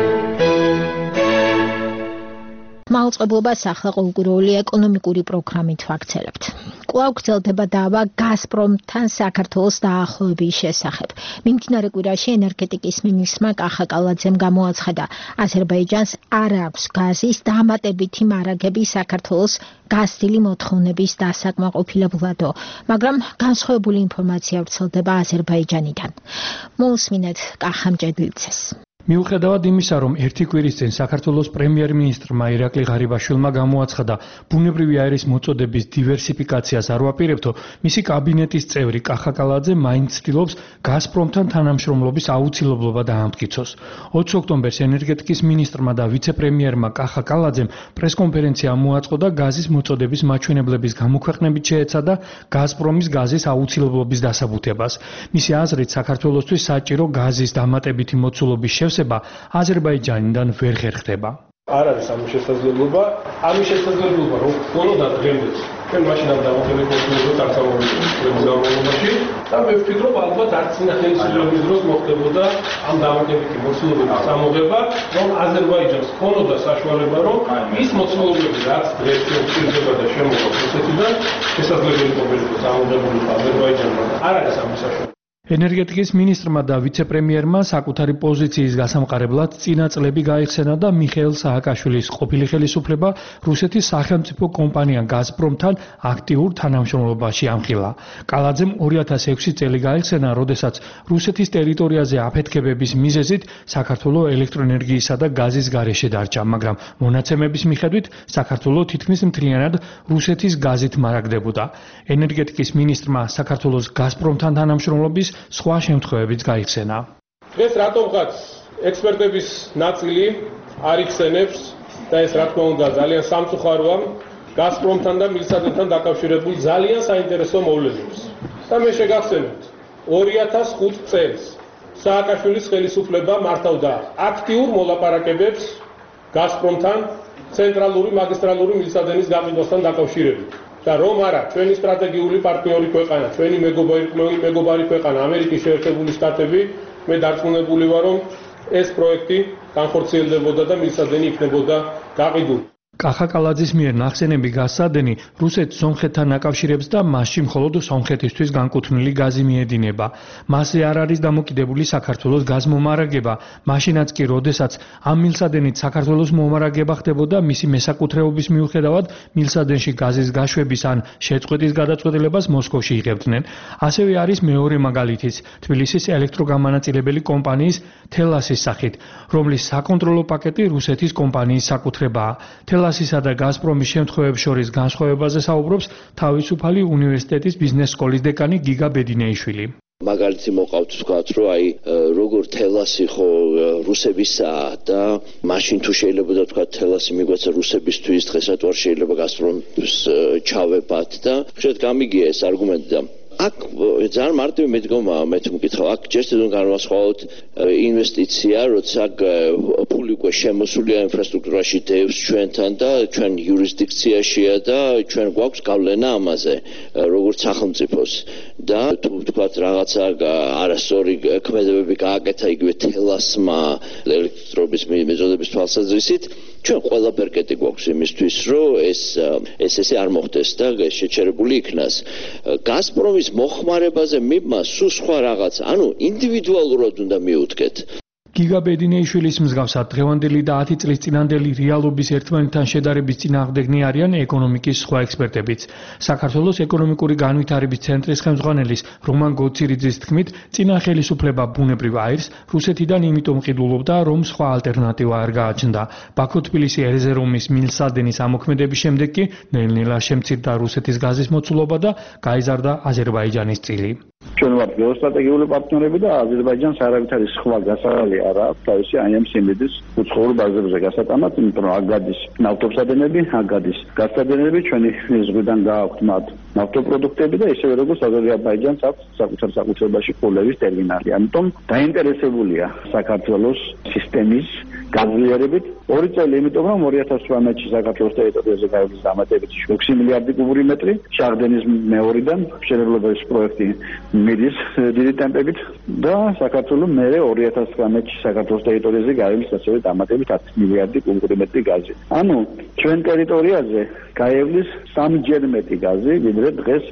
მაუწყებლობას ახლა ყოველგვაროვანი ეკონომიკური პროგრამით ვაქცელებთ. კვლავ გრძელდება დავა გაზპრომთან საქართველოს დაახლოების შესახებ. მიმდინარე კვირაში ენერგეტიკის მინისტრმა კახა კალაძემ გამოაცხადა, აზერბაიჯანს არ აქვს გაზის დამატებითი მარაგები საქართველოს გაზრდილი მოთხოვნების დასაკმაყოფილებელადო, მაგრამ განსხვავებული ინფორმაცია ვრცელდება აზერბაიჯანიდან. მოусმინეთ კახამ ჭედლიძეს. მიუხედავად იმისა, რომ ერთი კვირის წინ საქართველოს პრემიერ-მინისტრმა ირაკლი ღარიბაშვილმა გამოაცხადა, ბუნებრივი აირის მოწოდების დივერსიფიკაციას არ ვაპირებთო, მისი კაბინეტის წევრი კახა კალაძე მაინც ცდილობს გაზპრომთან თანამშრომლობის აუცილებლობა დაამტკიცოს. 20 ოქტომბერს ენერგეტიკის მინისტრმა და ვიცე-პრემიერმა კახა კალაძემ პრესკონფერენცია მოაწყო და გაზის მოწოდების მაჩვენებლების გამოქვეყნებით შეეცადა გაზპრომის გაზის აუცილებლობის დასაბუთებას. მისი აზრით, საქართველოსთვის საჭირო გაზის დამატებითი მოცულობის შევსება აზერბაიჯანიდან ვერ ხერხდება. არ არის ამის შესაძლებლობა, რომ ბოლოდა დღემდე ჩვენ მაშინ ამ დამოკიდებულებას ვიყავით არცამოვიწყდეს განმავლობაში და მე ვფიქრობ, რომ ალბათ არც ნახევრის დროს მოხდებოდა ამ დამოკიდებითი მოცულობების ამოღება, რომ აზერბაიჯანს ჰქონოდა საშუალება, რომ ის მოცულობები, რაც დღეს შეგვიძლია და შემოვა რუსეთიდან, შესაძლებელი ყოფილიყოს ამოღებული აზერბაიჯანმა, არ არის ამის საშუალება. ენერგეტიკის მინისტრმა და ვიცე-პრემიერმა საკუთარი პოზიციის გასამყარებლად წინა წლები გაიხსენა და მიხეილ სააკაშვილის ყოფილი ხელისუფლება რუსეთის სახელმწიფო კომპანია გაზპრომთან აქტიურ თანამშრომლობაში ამხილა. კალაძემ 2006 წელი გაიხსენა, როდესაც რუსეთის ტერიტორიაზე აფეთქებების მიზეზით საქართველო ელექტროენერგიისა და გაზის გარეშე დარჩა, მაგრამ მონაცემების მიხედვით საქართველო თითქმის მთლიანად რუსეთის გაზით მარაგდებოდა. ენერგეტიკის მინისტრმა საქართველოს გაზპრომთან თანამშრომლობის სხვა შემთხვევებიც გაიხსენა. დღეს რატომღაც ექსპერტების ნაწილი არ იხსენებს და ეს რა თქმა უნდა ძალიან სამწუხაროა გაზპრომთან და მილსადენთან დაკავშირებულ ძალიან საინტერესო მოვლენებს. და მე შეგახსენებთ 2005 წელს სააკაშვილის ხელისუფლება მართავდა აქტიურ მოლაპარაკებებს გაზპრომთან ცენტრალური მაგისტრალური მილსადენის გაყიდვასთან დაკავშირებით. და რომ არა, ჩვენი სტრატეგიული პარტნიორი ქვეყანა, ჩვენი მეგობარი ქვეყანა, ამერიკის შეერთებული შტატები, მე დარწმუნებული ვარ, რომ ეს პროექტი განხორციელდებოდა და მილსადენი იქნებოდა გაყიდული. კახა კალაძის მიერ ნახსენები გაზსადენი რუსეთს სომხეთთან აკავშირებს და მასში მხოლოდ სომხეთისთვის განკუთვნილი გაზი მიედინება. მასზე არ არის დამოკიდებული საქართველოს გაზმომარაგება, მაშინაც კი, როდესაც ამ მილსადენით საქართველოს მომარაგება ხდებოდა, მისი მესაკუთრეობის მიუხედავად მილსადენში გაზის გაშვების ან შეწყვეტის გადაწყვეტილებას მოსკოვში იღებდნენ. ასევე არის მეორე მაგალითიც, თბილისის ელექტროგამანაწილებელი კომპანიის თელასის სახით, რომლის საკონტროლო პაკეტი რუსეთის კომპანიის საკუთრებაა. თელასისა და გაზპრომის შემთხვევებს შორის განსხვავებაზე საუბრობს თავისუფალი უნივერსიტეტის ბიზნეს სკოლის დეკანი გიგა ბედინეიშვილი. მაგალითი მოყავთ ვთქვათ, რომ აი როგორ თელასი ხო რუსებისაა და მაშინ თუ შეიძლება ვთქვათ თელასი მიგვეცა რუსებისთვის დღესაც ვარ შეიძლება გასტრომს ჩავებათ და ხშირად გამიგია ეს არგუმენტი და აქ ძალიან მარტივი მედგომაა მე თუ მკითხავ აქ ჯერჯერობით განვასხვაოთ ინვესტიცია როცა ფული უკვე შემოსულია ინფრასტრუქტურაში დევს ჩვენთან და ჩვენ იურისდიქციაშია და ჩვენ გვაქვს გავლენა ამაზე როგორც სახელმწიფოს და თუ ვთქვათ რაღაცა არასწორი ქმედებები გააკეთა იგივე თელასმა ელექტრობის მიწოდების თვალსაზრისით ჩვენ ყველა ბერკეტი გვაქვს იმისთვის რომ ეს არ მოხდეს და შეჩერებული იქნას გაზპრომის მოხმარებაზე მიბმა სულ სხვა რაღაც ანუ ინდივიდუალურად უნდა მიუდგეთ გიგა ბედინეიშვილის მსგავსად დღევანდელი და 10 წლის წინანდელი რეალობის ერთმანეთთან შედარების წინააღმდეგნი არიან ეკონომიკის სხვა ექსპერტებიც. საქართველოს ეკონომიკური განვითარების ცენტრის ხელმძღვანელის რომან გოცირიძის თქმით, წინა ხელისუფლება ბუნებრივ აირს რუსეთიდან იმიტომ ყიდულობდა, რომ სხვა ალტერნატივა არ გააჩნდა. ბაქო-თბილისი ერზერომის მილსადენის ამოქმედების შემდეგ კი ნელ-ნელა შემცირდა რუსეთის გაზის მოცულობა და გაიზარდა აზერბაიჯანის წილი. ჩვენ ვართ გეოსტრატეგიული პარტნიორები და აზერბაიჯანს არავითარი სხვა გასაღალი არ აქვს თავისი აი ამ სიმდიდრის უცხოურ ბაზებზე გასატანად, იმიტომ რომ აქ გადის ნავთობსადენები, აქ გადის გაზსადენები, ჩვენი ზღვიდან გააქვთ მათ ნავთობპროდუქტები და ისევე როგორც აზერბაიჯანს აქვს საკუთრებაში კულევის ტერმინალი. ამიტომ დაინტერესებულია საქართველოს სისტემის განვლიერებით ორი წელი, იმიტომ რომ 2018 წელს საქართველოს ტერიტორიაზე გაივლის დამატებით 6 მილიარდი კუბური მეტრი, შახდენის მეორიდან მშენებლობის პროექტი მიდის დიდი ტემპებით და საქართველოს მე 2019 წელს საქართველოს ტერიტორიაზე გაივლის ასევე დამატებით 10 მილიარდი კუბური მეტრი გაზი. ანუ ჩვენ ტერიტორიაზე გაივლის 3-ჯერ მეტი გაზი, ვიდრე დღეს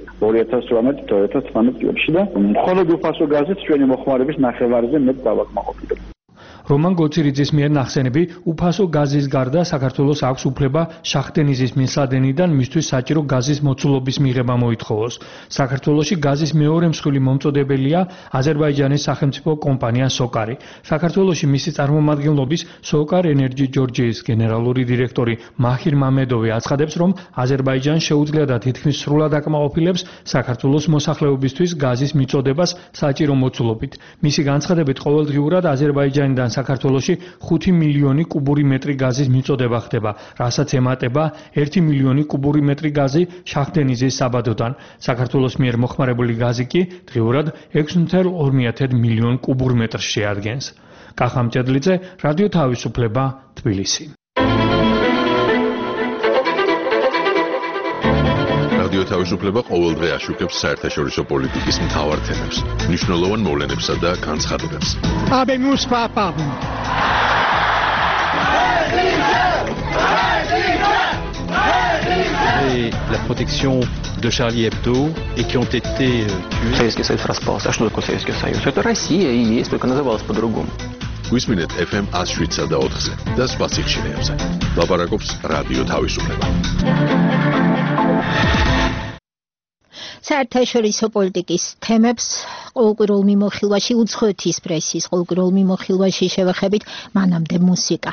2018-2019 წლებში და მხოლოდ უფასო გაზით ჩვენი მოხმარების ნახევარზე მეტ დავაკმაყოფილებ. რომან გოცირიძის მიერ ნახსენები უფასო გაზის გარდა საქართველოს აქვს უფლება შახტენიზის მილსადენიდან მისთვის საჭირო გაზის მოცულობის მიღება მოითხოვოს. საქართველოში გაზის მეორე მსხვილი მომწოდებელია აზერბაიჯანის სახელმწიფო კომპანია სოკარი. საქართველოში მისი წარმომადგენლობის სოკარ ენერჯი ჯორჯიის გენერალური დირექტორი მაჰირ მამედოვი აცხადებს, რომ აზერბაიჯანს შეუძლია და თითქმის სრულად აკმაყოფილებს საქართველოს მოსახლეობისთვის გაზის მიწოდებას საჭირო მოცულობით. მისი განცხადებით ყოველდღიურად აზერბაიჯანიდან საქართველოში 5 მილიონი კუბური მეტრი გაზის მიწოდება ხდება, რასაც ემატება 1 მილიონი კუბური მეტრი გაზი შახტენიზის საბადოდან. საქართველოს მიერ მოხმარებული გაზი კი დღეურად 6.2 მილიონ კუბურ მეტრს შეადგენს. კახა მჭედლიძე, რადიო თავისუფლება, თბილისი. რადიო თავისუფლება ყოველდღე აშუქებს საერთაშორისო პოლიტიკის მთავარ თემებს, მნიშვნელოვან მოვლენებსა და განცხადებებს. La protection de Charlie Hebdo et qui ont été tués. Советский Союз распался. А что такое Советский Союз? Это Россия и есть, только называлась по-другому. გვისმინეთ FM 107 და 4-ზე და სხვა სიხშირეებზე. ლაპარაკობს რადიო თავისუფლება. საერთაშორისო პოლიტიკის თემებს ყოველკვირულ მიმოხილვაში უცხოეთის პრესის ყოველკვირულ მიმოხილვაში შევეხებით, მანამდე მუსიკა.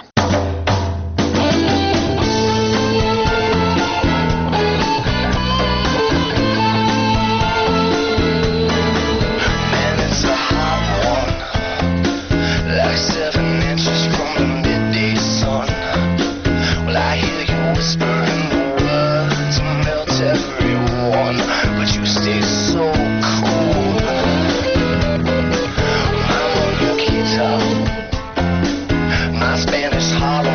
Spanish Harlem.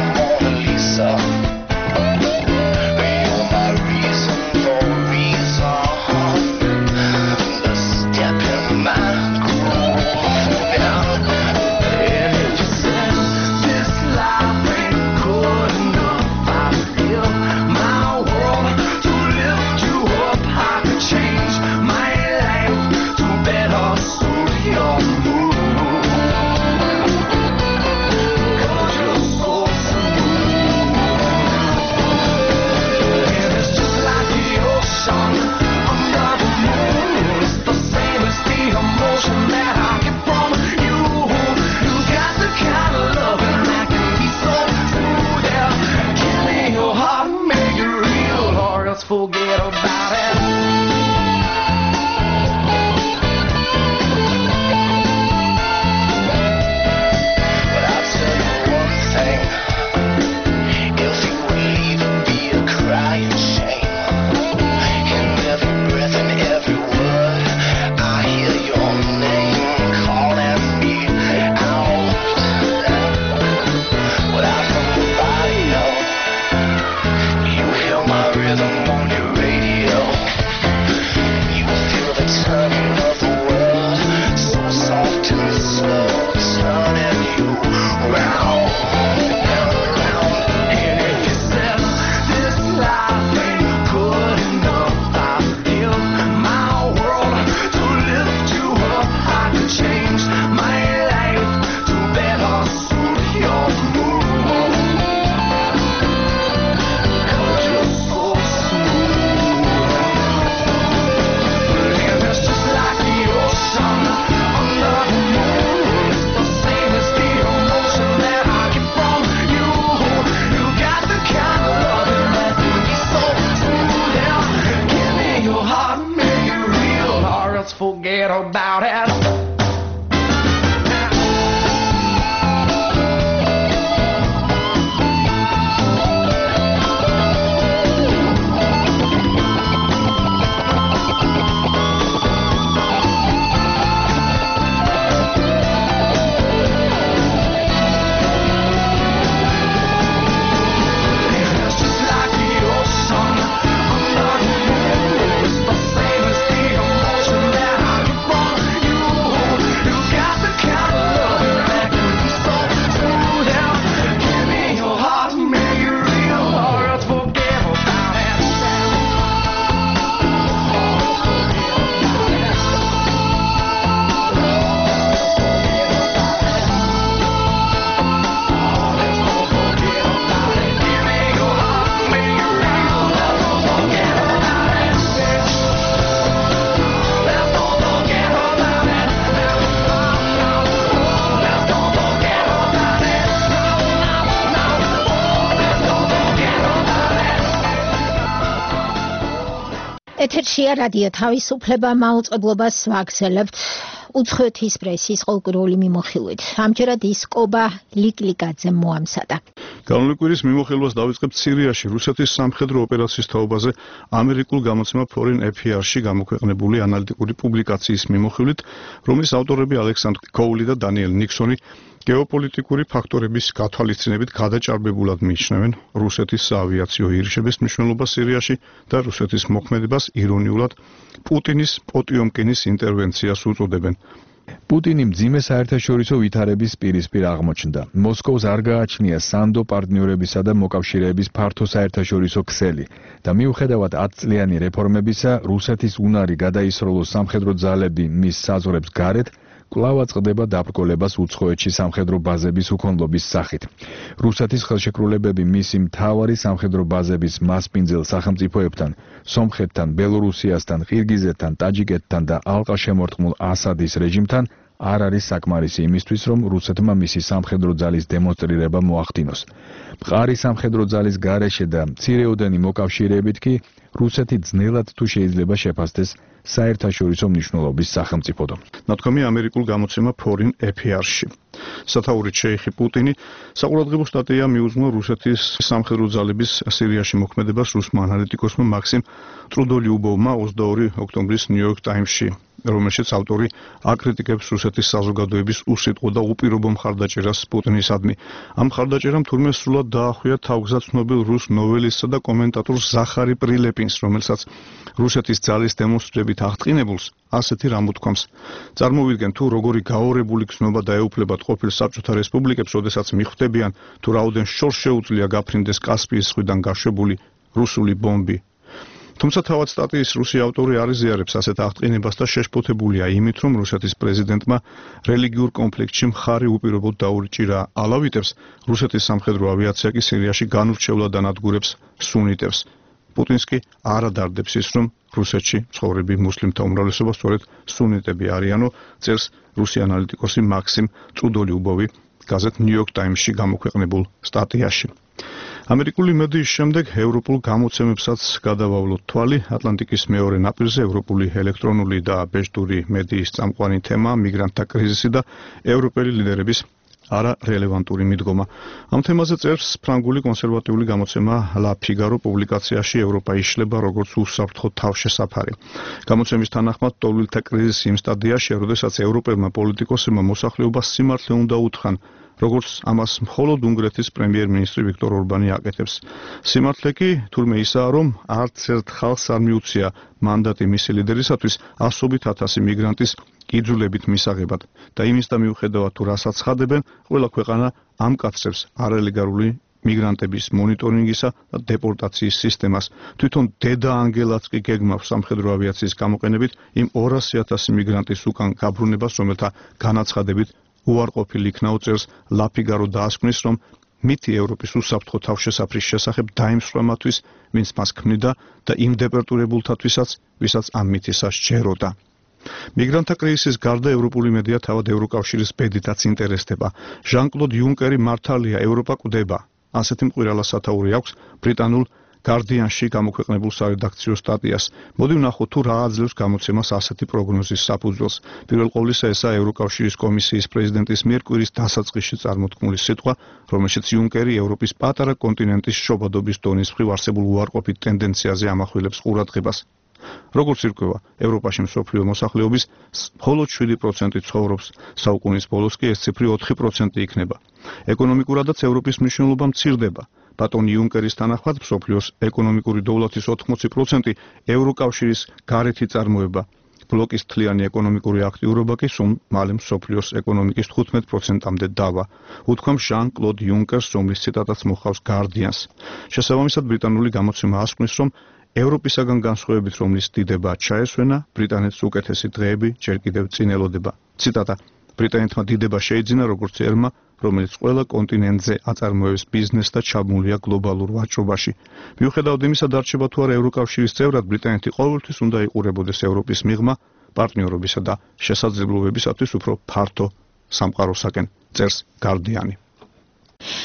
ეთერშია რადიო თავისუფლება მაუწყებლობას ვაგრძელებთ უცხოეთის პრესის ყოლკურული მიმოხილვით. ამჯერად ის კობა ლიკლიკაძემ მოამზადა. Განული კვირის მიმოხილვას დავიწყებთ სირიაში რუსეთის სამხედრო ოპერაციის თაობაზე ამერიკულ გამოცემა Foreign Affairs-ში გამოქვეყნებული ანალიტიკური პუბლიკაციის მიმოხილვით, რომლის ავტორები ალექსანდრ კოული და დანიელ ნიქსონი გეოპოლიტიკური ფაქტორების გათვალისწინებით გადაჭარბებულად მიიჩნევენ რუსეთის საავიაციო ირიშების მნიშვნელობას სირიაში და რუსეთის მოქმედებას ირონიულად პუტინის პოტიომკინის ინტერვენციას უწოდებენ. პუტინი მძიმე საერთაშორისო ვითარების პირისპირ აღმოჩნდა. მოსკოვს არ გააჩნია სანდო პარტნიორებისა და მოკავშირეების ფართო საერთაშორისო ქსელი და მიუხედავად 10 წლიანი რეფორმებისა, რუსეთის უნარი გადაისროლოს სამხედრო ძალები მის საზღვრებს გარეთ კვლავ აწყდება დაბრკოლებას უცხოეთში სამხედრო ბაზების უქონლობის სახით. რუსეთის ხელშეკრულებები მისი მთავარი სამხედრო ბაზების მასპინძელ სახელმწიფოებთან, სომხეთთან, ბელორუსიასთან, ყირგიზეთთან, ტაჯიკეთთან და ალყაშემორტყმულ ასადის რეჟიმთან არ არის საკმარისი იმისთვის, რომ რუსეთმა მისი სამხედრო ძალის დემონსტრირება მოახდინოს. მყარი სამხედრო ძალის გარეშე და მცირეოდენი მოკავშირეებით კი რუსეთი ძნელად თუ შეიძლება შეფასდეს საერთაშორისო მნიშვნელობის სახელმწიფოდო. ნათქვამი ამერიკულ გამოცემა Foreign Affairs-ში. სათაურით შეიხი პუტინი საყურადღებო სტატია მიუძღვნა რუსეთის სამხედრო ძალების სირიაში მოქმედებას რუსმა ანალიტიკოსმა მაქსიმ ტრუდოლიუბოვმა 22 ოქტომბრის New York Times-ში, რომელშიც ავტორი აკრიტიკებს რუსეთის საზოგადოების უსიტყვო და უპირობო მხარდაჭერას პუტინისადმი. ამ მხარდაჭერამ თურმე სრულად დაახვია თავგზა ცნობილ რუს ნოველისტსა და კომენტატორს ზახარი პრილეპინს, რომელსაც რუსეთის ძალის დემონსტრებით აღტყინებულს ასეთი რამ უთქვამს. წარმოვიდგენ თუ როგორი გაორებული გზნობა დაეუფლებათ ყოფილ საბჭოთა რესპუბლიკებს, როდესაც მიხვდებიან თუ რაოდენ შორს შეუძლია გაფრინდეს კასპიის ზღვიდან გაშვებული რუსული ბომბი. თუმცა თავად სტატიის რუსი ავტორი არ იზიარებს ასეთ აღტყინებას და შეშფოთებულია იმით, რომ რუსეთის პრეზიდენტმა რელიგიურ კონფლიქტში მხარი უპირობოდ დაურჭირა ალავიტებს, რუსეთის სამხედრო ავიაცია კი სირიაში განურჩევლად ანადგურებს სუნიტებს. პუტინს კი არ ადარდებს ის, რომ რუსეთში ცხოვრები მუსლიმთა უმრავლესობა სწორედ სუნიტები არიანო, წერს რუსი ანალიტიკოსი მაქსიმ ტრუდოლიუბოვი გაზეთ New York Times-ში გამოქვეყნებულ სტატიაში. ამერიკული მედიის შემდეგ ევროპულ გამოცემებსაც გადავავლოთ თვალი. ატლანტიკის მეორე ნაპირზე ევროპული ელექტრონული და ბეჭდური მედიის წამყვანი თემა მიგრანტთა კრიზისი და ევროპელი ლიდერების არარელევანტური მიდგომა. ამ თემაზე წერს ფრანგული კონსერვატიული გამოცემა La Figaro პუბლიკაციაში ევროპა იშლება როგორც უსაფრთხო თავშესაფარი. გამოცემის თანახმად ტოლვილთა კრიზისი იმ სტადიაშია, როდესაც ევროპელმა პოლიტიკოსებმა მოსახლეობას სიმართლე უნდა უთხრან, როგორც ამას მხოლოდ უნგრეთის პრემიერ-მინისტრი ვიქტორ ორბანი აკეთებს. სიმართლე კი თურმე ისაა, რომ არც ერთ ხალხს არ მიუწია მანდატი მისი ლიდერისათვის ასობით ათასი მიგრანტის იძულებით მისაღებად და იმის და მიუხედავად თუ რასაც ხადებენ, ყველა ქვეყანა ამკაცრებს არალეგალური მიგრანტების მონიტორინგისა და დეპორტაციის სისტემას. თვითონ დედა ანგელაც კი გეგმავს სამხედრო ავიაციის გამოყენებით იმ 200,000 მიგრანტის უკან გაბრუნებას, რომელთა განაცხადებით უარყოფილი იქნა, წერს La Figaro დაასკვნის, რომ მითი ევროპის უსაფრთხო თავშესაფრის შესახებ დაიმსხვრა მათთვის, ვინც მას ქმნიდა და იმ დეპორტირებულთათვისაც, ვისაც ამ მითისა სჯეროდა. მიგრანტთა კრიზისის გარდა ევროპული მედია თავად ევროკავშირის ბედითაც ინტერესდება. ჟან-კლოდ იუნკერი მართალია, ევროპა კვდება. ასეთი მყვირალა სათაური აქვს ბრიტანულ Guardian-ში გამოქვეყნებულ სარედაქციო სტატიას. მოდი ვნახოთ თუ რა აძლევს გამოცემას ასეთი პროგნოზის საფუძველს. პირველ ყოვლისა ესაა ევროკავშირის კომისიის პრეზიდენტის მიერ კვირის დასაწყისში წარმოთქმული სიტყვა, რომელშიც იუნკერი ევროპის პატარა კონტინენტის შობადობის დონის მხრივ არსებულ უარყოფით ტენდენციაზე ამახვილებს ყურადღებას. როგორც ირკვევა, ევროპაში მსოფლიო მოსახლეობის მხოლოდ 7% ცხოვრობს, საუკუნის ბოლოს კი ეს ციფრი 4% იქნება. ეკონომიკურადაც ევროპის მნიშვნელობა მცირდება. ბატონი იუნკერის თანახმად მსოფლიოს ეკონომიკური დოვლათის 80% ევროკავშირის გარეთი წარმოება. ბლოკის თლიანი ეკონომიკური აქტიურობა კი სულ მალე მსოფლიოს ეკონომიკის 15%-მდე დავა. უთქვამს ჟან-კლოდ იუნკერს, რომლის ციტატაც მოჰყავს Guardian-ს. შესაბამისად ბრიტანული გამოცემა ასკვნის, რომ ევროპისაგან განსხვავებით, რომლის დიდება ჩაესვენა, ბრიტანეთს უკეთესი დღეები ჯერ კიდევ წინ ელოდება. ციტატა: ბრიტანეთმა დიდება შეიძინა როგორც ერმა, რომელიც ყველა კონტინენტზე აწარმოებს ბიზნესს და ჩაბმულია გლობალურ ვაჭრობაში. მიუხედავად იმისა, დარჩება თუ არა ევროკავშირის წევრად, ბრიტანეთი ყოველთვის უნდა იყურებოდეს ევროპის მიღმა, პარტნიორობისა და შესაძლებლობებისათვის უფრო ფართო სამყაროსაკენ, წერს Guardian-ი. თქვენ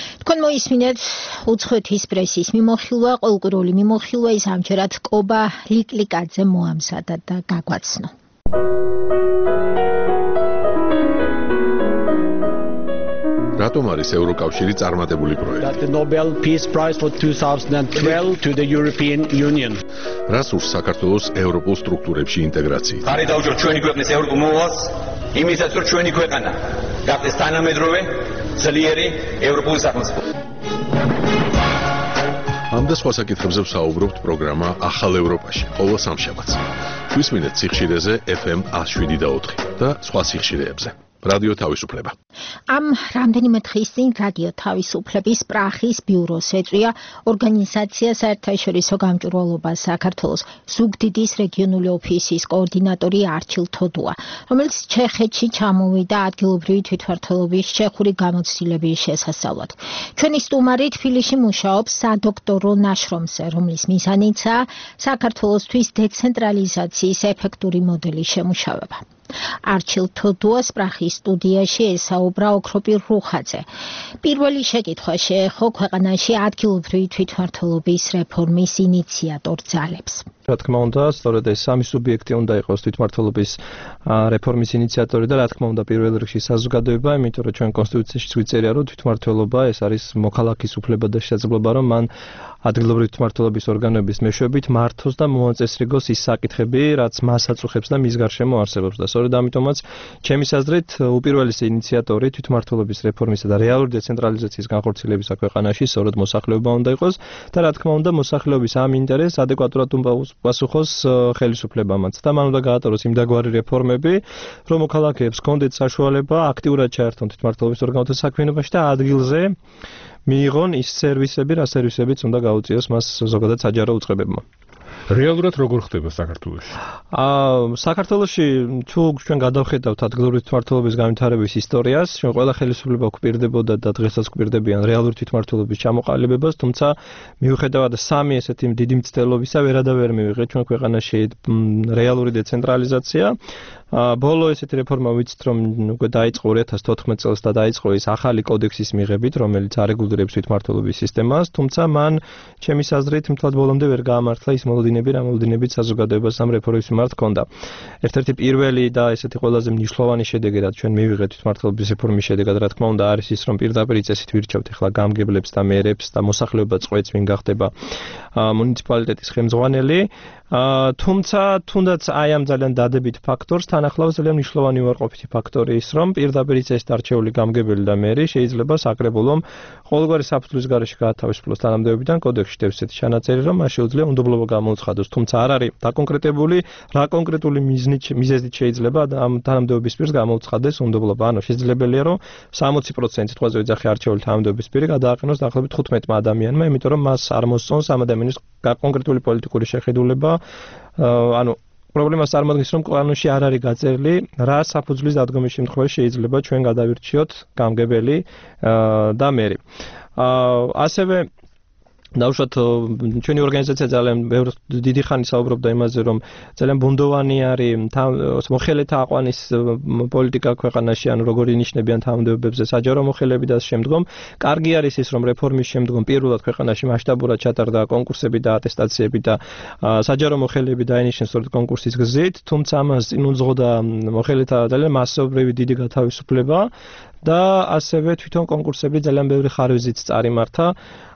მოისმინეთ უცხოეთის პრესის მიმოხილვა, ყოლკურული მიმოხილვა ის ამჯერად კობა ლიკლიკაძე მოამზადა და გაგვაცნო. რატომ არის ევროკავშირი წარმატებული პროექტი? The Nobel Peace Prize for 2012 to the European Union. რას ურს საქართველოს ევროპულ სტრუქტურებში ინტეგრაციით? ხარი დაუჭიროთ ჩვენი ქვეყნის ევროპულ მოვალს, იმისაც რომ ჩვენი ქვეყანა გახდეს თანამედროვე, ძლიერი ევროპული სახელმწიფო. ამ და სხვა საკითხებზე ვსაუბრობთ პროგრამა ახალ ევროპაში, ყოველ სამშაბათს. გვისმინეთ სიხშირეზე FM 107.4 და სხვა სიხშირეებზე. რადიო თავისუფლება. Am რამდენიმე დღის წინ რადიო თავისუფლების პრახის ბიუროს ეწვია ორგანიზაცია საერთაშორისო გამჭვირვალობა საქართველოს ზუგდიდის რეგიონული ოფისის კოორდინატორი არჩილ თოდუა, რომელიც ჩეხეთში ჩამოვიდა ადგილობრივი თვითმმართველობის ჩეხური გამოცდილების შესასწავლად. ჩვენი სტუმარი თბილისში მუშაობს სადოქტორო ნაშრომზე, რომლის მიზანიცაა საქართველოსთვის დეცენტრალიზაციის ეფექტური მოდელის შემუშავება. არჩილ თოდუას პრახის სტუდიაში ესაუბრა ოქროპირ რუხაძე. პირველი შეკითხვა შეეხო ქვეყანაში ადგილობრივი თვითმმართველობის რეფორმის ინიციატორ ძალებს. რა თქმა უნდა, სწორედ ეს სამი სუბიექტი უნდა იყოს თვითმმართველობის რეფორმის ინიციატორი და რა თქმა უნდა პირველ რიგში საზოგადოება, იმიტომ რომ ჩვენ კონსტიტუციაში გვიწერია, რომ თვითმმართველობა ეს არის მოქალაქის უფლება და შესაძლებლობა, რომ მან ადგილობრივი თვითმმართველობის ორგანოების მეშვეობით მართოს და მოაწესრიგოს ის საკითხები, რაც მას აწუხებს და მის გარშემო არსებობს და სწორედ ამიტომაც ჩემის აზრით უპირველესი ინიციატორი თვითმმართველობის რეფორმისა და რეალური დეცენტრალიზაციის განხორციელებისა ქვეყანაში სწორედ მოსახლეობა უნდა იყოს და რა თქმა უნდა მოსახლეობის ამ ინტერესს ადეკვატურად უნდა პასუხოს ხელისუფლებამაც და მან უნდა გაატაროს იმდაგვარი რეფორმები, რომ მოქალაქეებს ჰქონდეთ საშუალება აქტიურად ჩაერთონ თვითმმართველობის ორგანოთა საქმიანობაში და ადგილზე მიიღონ ის სერვისები, რა სერვისებიც უნდა გაუწიოს მას ზოგადად საჯარო უწყებებმა. რეალურად როგორ ხდება საქართველოში? საქართველოში თუ ჩვენ გადავხედავთ ადგილობრივი თვითმმართველობის განვითარების ისტორიას, ჩვენ ყველა ხელისუფლება გვპირდებოდა და დღესაც გვპირდებიან რეალური თვითმმართველობის ჩამოყალიბებას, თუმცა მიუხედავად სამი ესეთი დიდი მცდელობისა, ვერადავერ მივიღეთ ჩვენ ქვეყანაში რეალური დეცენტრალიზაცია. ბოლო ესეთი რეფორმა ვიცით, რომ უკვე დაიწყო 2014 წელს და დაიწყო ის ახალი კოდექსის მიღებით, რომელიც არეგულირებს თვითმმართველობის სისტემას, თუმცა მან ჩემის აზრით მთლად ბოლომდე ვერ გაამართლა ის მოლოდინები, რა მოლოდინებიც საზოგადოებას ამ რეფორმის მიმართ ჰქონდა. ერთ-ერთი პირველი და ესეთი ყველაზე მნიშვნელოვანი შედეგი, რაც ჩვენ მივიღეთ თვითმმართველობის რეფორმის შედეგად, რა თქმა უნდა, არის ის, რომ პირდაპირ წესით ვირჩევთ ახლა გამგებლებს და მერებს და მოსახლეობა წყვეტს, ვინ გახდება მუნიციპალიტეტის ხელმძღვანელი. თუმცა თუნდაც აი ამ ძალიან დადებით ფაქტორს თან ახლავს ძალიან მნიშვნელოვანი უარყოფითი ფაქტორი ის, რომ პირდაპირ წესით არჩეული გამგებელი და მერი შეიძლება საკრებულომ ყოველგვარი საფუძვლის გარეშე გაათავისუფლოს თანამდებობიდან კოდექსში ესეთი ჩანაწერი, რომ მას შეუძლია უნდობლობა გამოუცხადოს, თუმცა არ არის დაკონკრეტებული რა კონკრეტული მიზეზით შეიძლება ამ თანამდებობის პირს გამოუცხადეს უნდობლობა. ანუ შესაძლებელია, რომ 60% თვალზე ვიძახი არჩეული თანამდებობის პირი გადააყენოს დაახლოებით 15 ადამიანმა, იმიტომ რომ მას არ მოსწონს ამ ადამიანის კონკრეტული პოლიტიკური შეხედულება. ანუ პრობლემას წარმოადგენს, რომ ყანონში არ არის გაწერილი, რა საფუძვლის დადგომის შემთხვევაში შეიძლება ჩვენ გადავირჩიოთ გამგებელი და მერი. ასევე დავუშვათ ჩვენი ორგანიზაცია ძალიან დიდი ხანი საუბრობდა იმაზე, რომ ძალიან ბუნდოვანი არის მოხელეთა აყვანის პოლიტიკა ქვეყანაში, ანუ როგორ ინიშნებიან თანამდებობებზე საჯარო მოხელეები და შემდგომ. კარგი არის ის, რომ რეფორმის შემდგომ პირველად ქვეყანაში მასშტაბურად ჩატარდა კონკურსები და ატესტაციები და საჯარო მოხელეები დაინიშნეს სწორედ კონკურსის გზით, თუმცა ამას წინ უძღოდა მოხელეთა ძალიან მასობრივი დიდი გათავისუფლება და ასევე თვითონ კონკურსები ძალიან ბევრი ხარვეზით წარიმართა.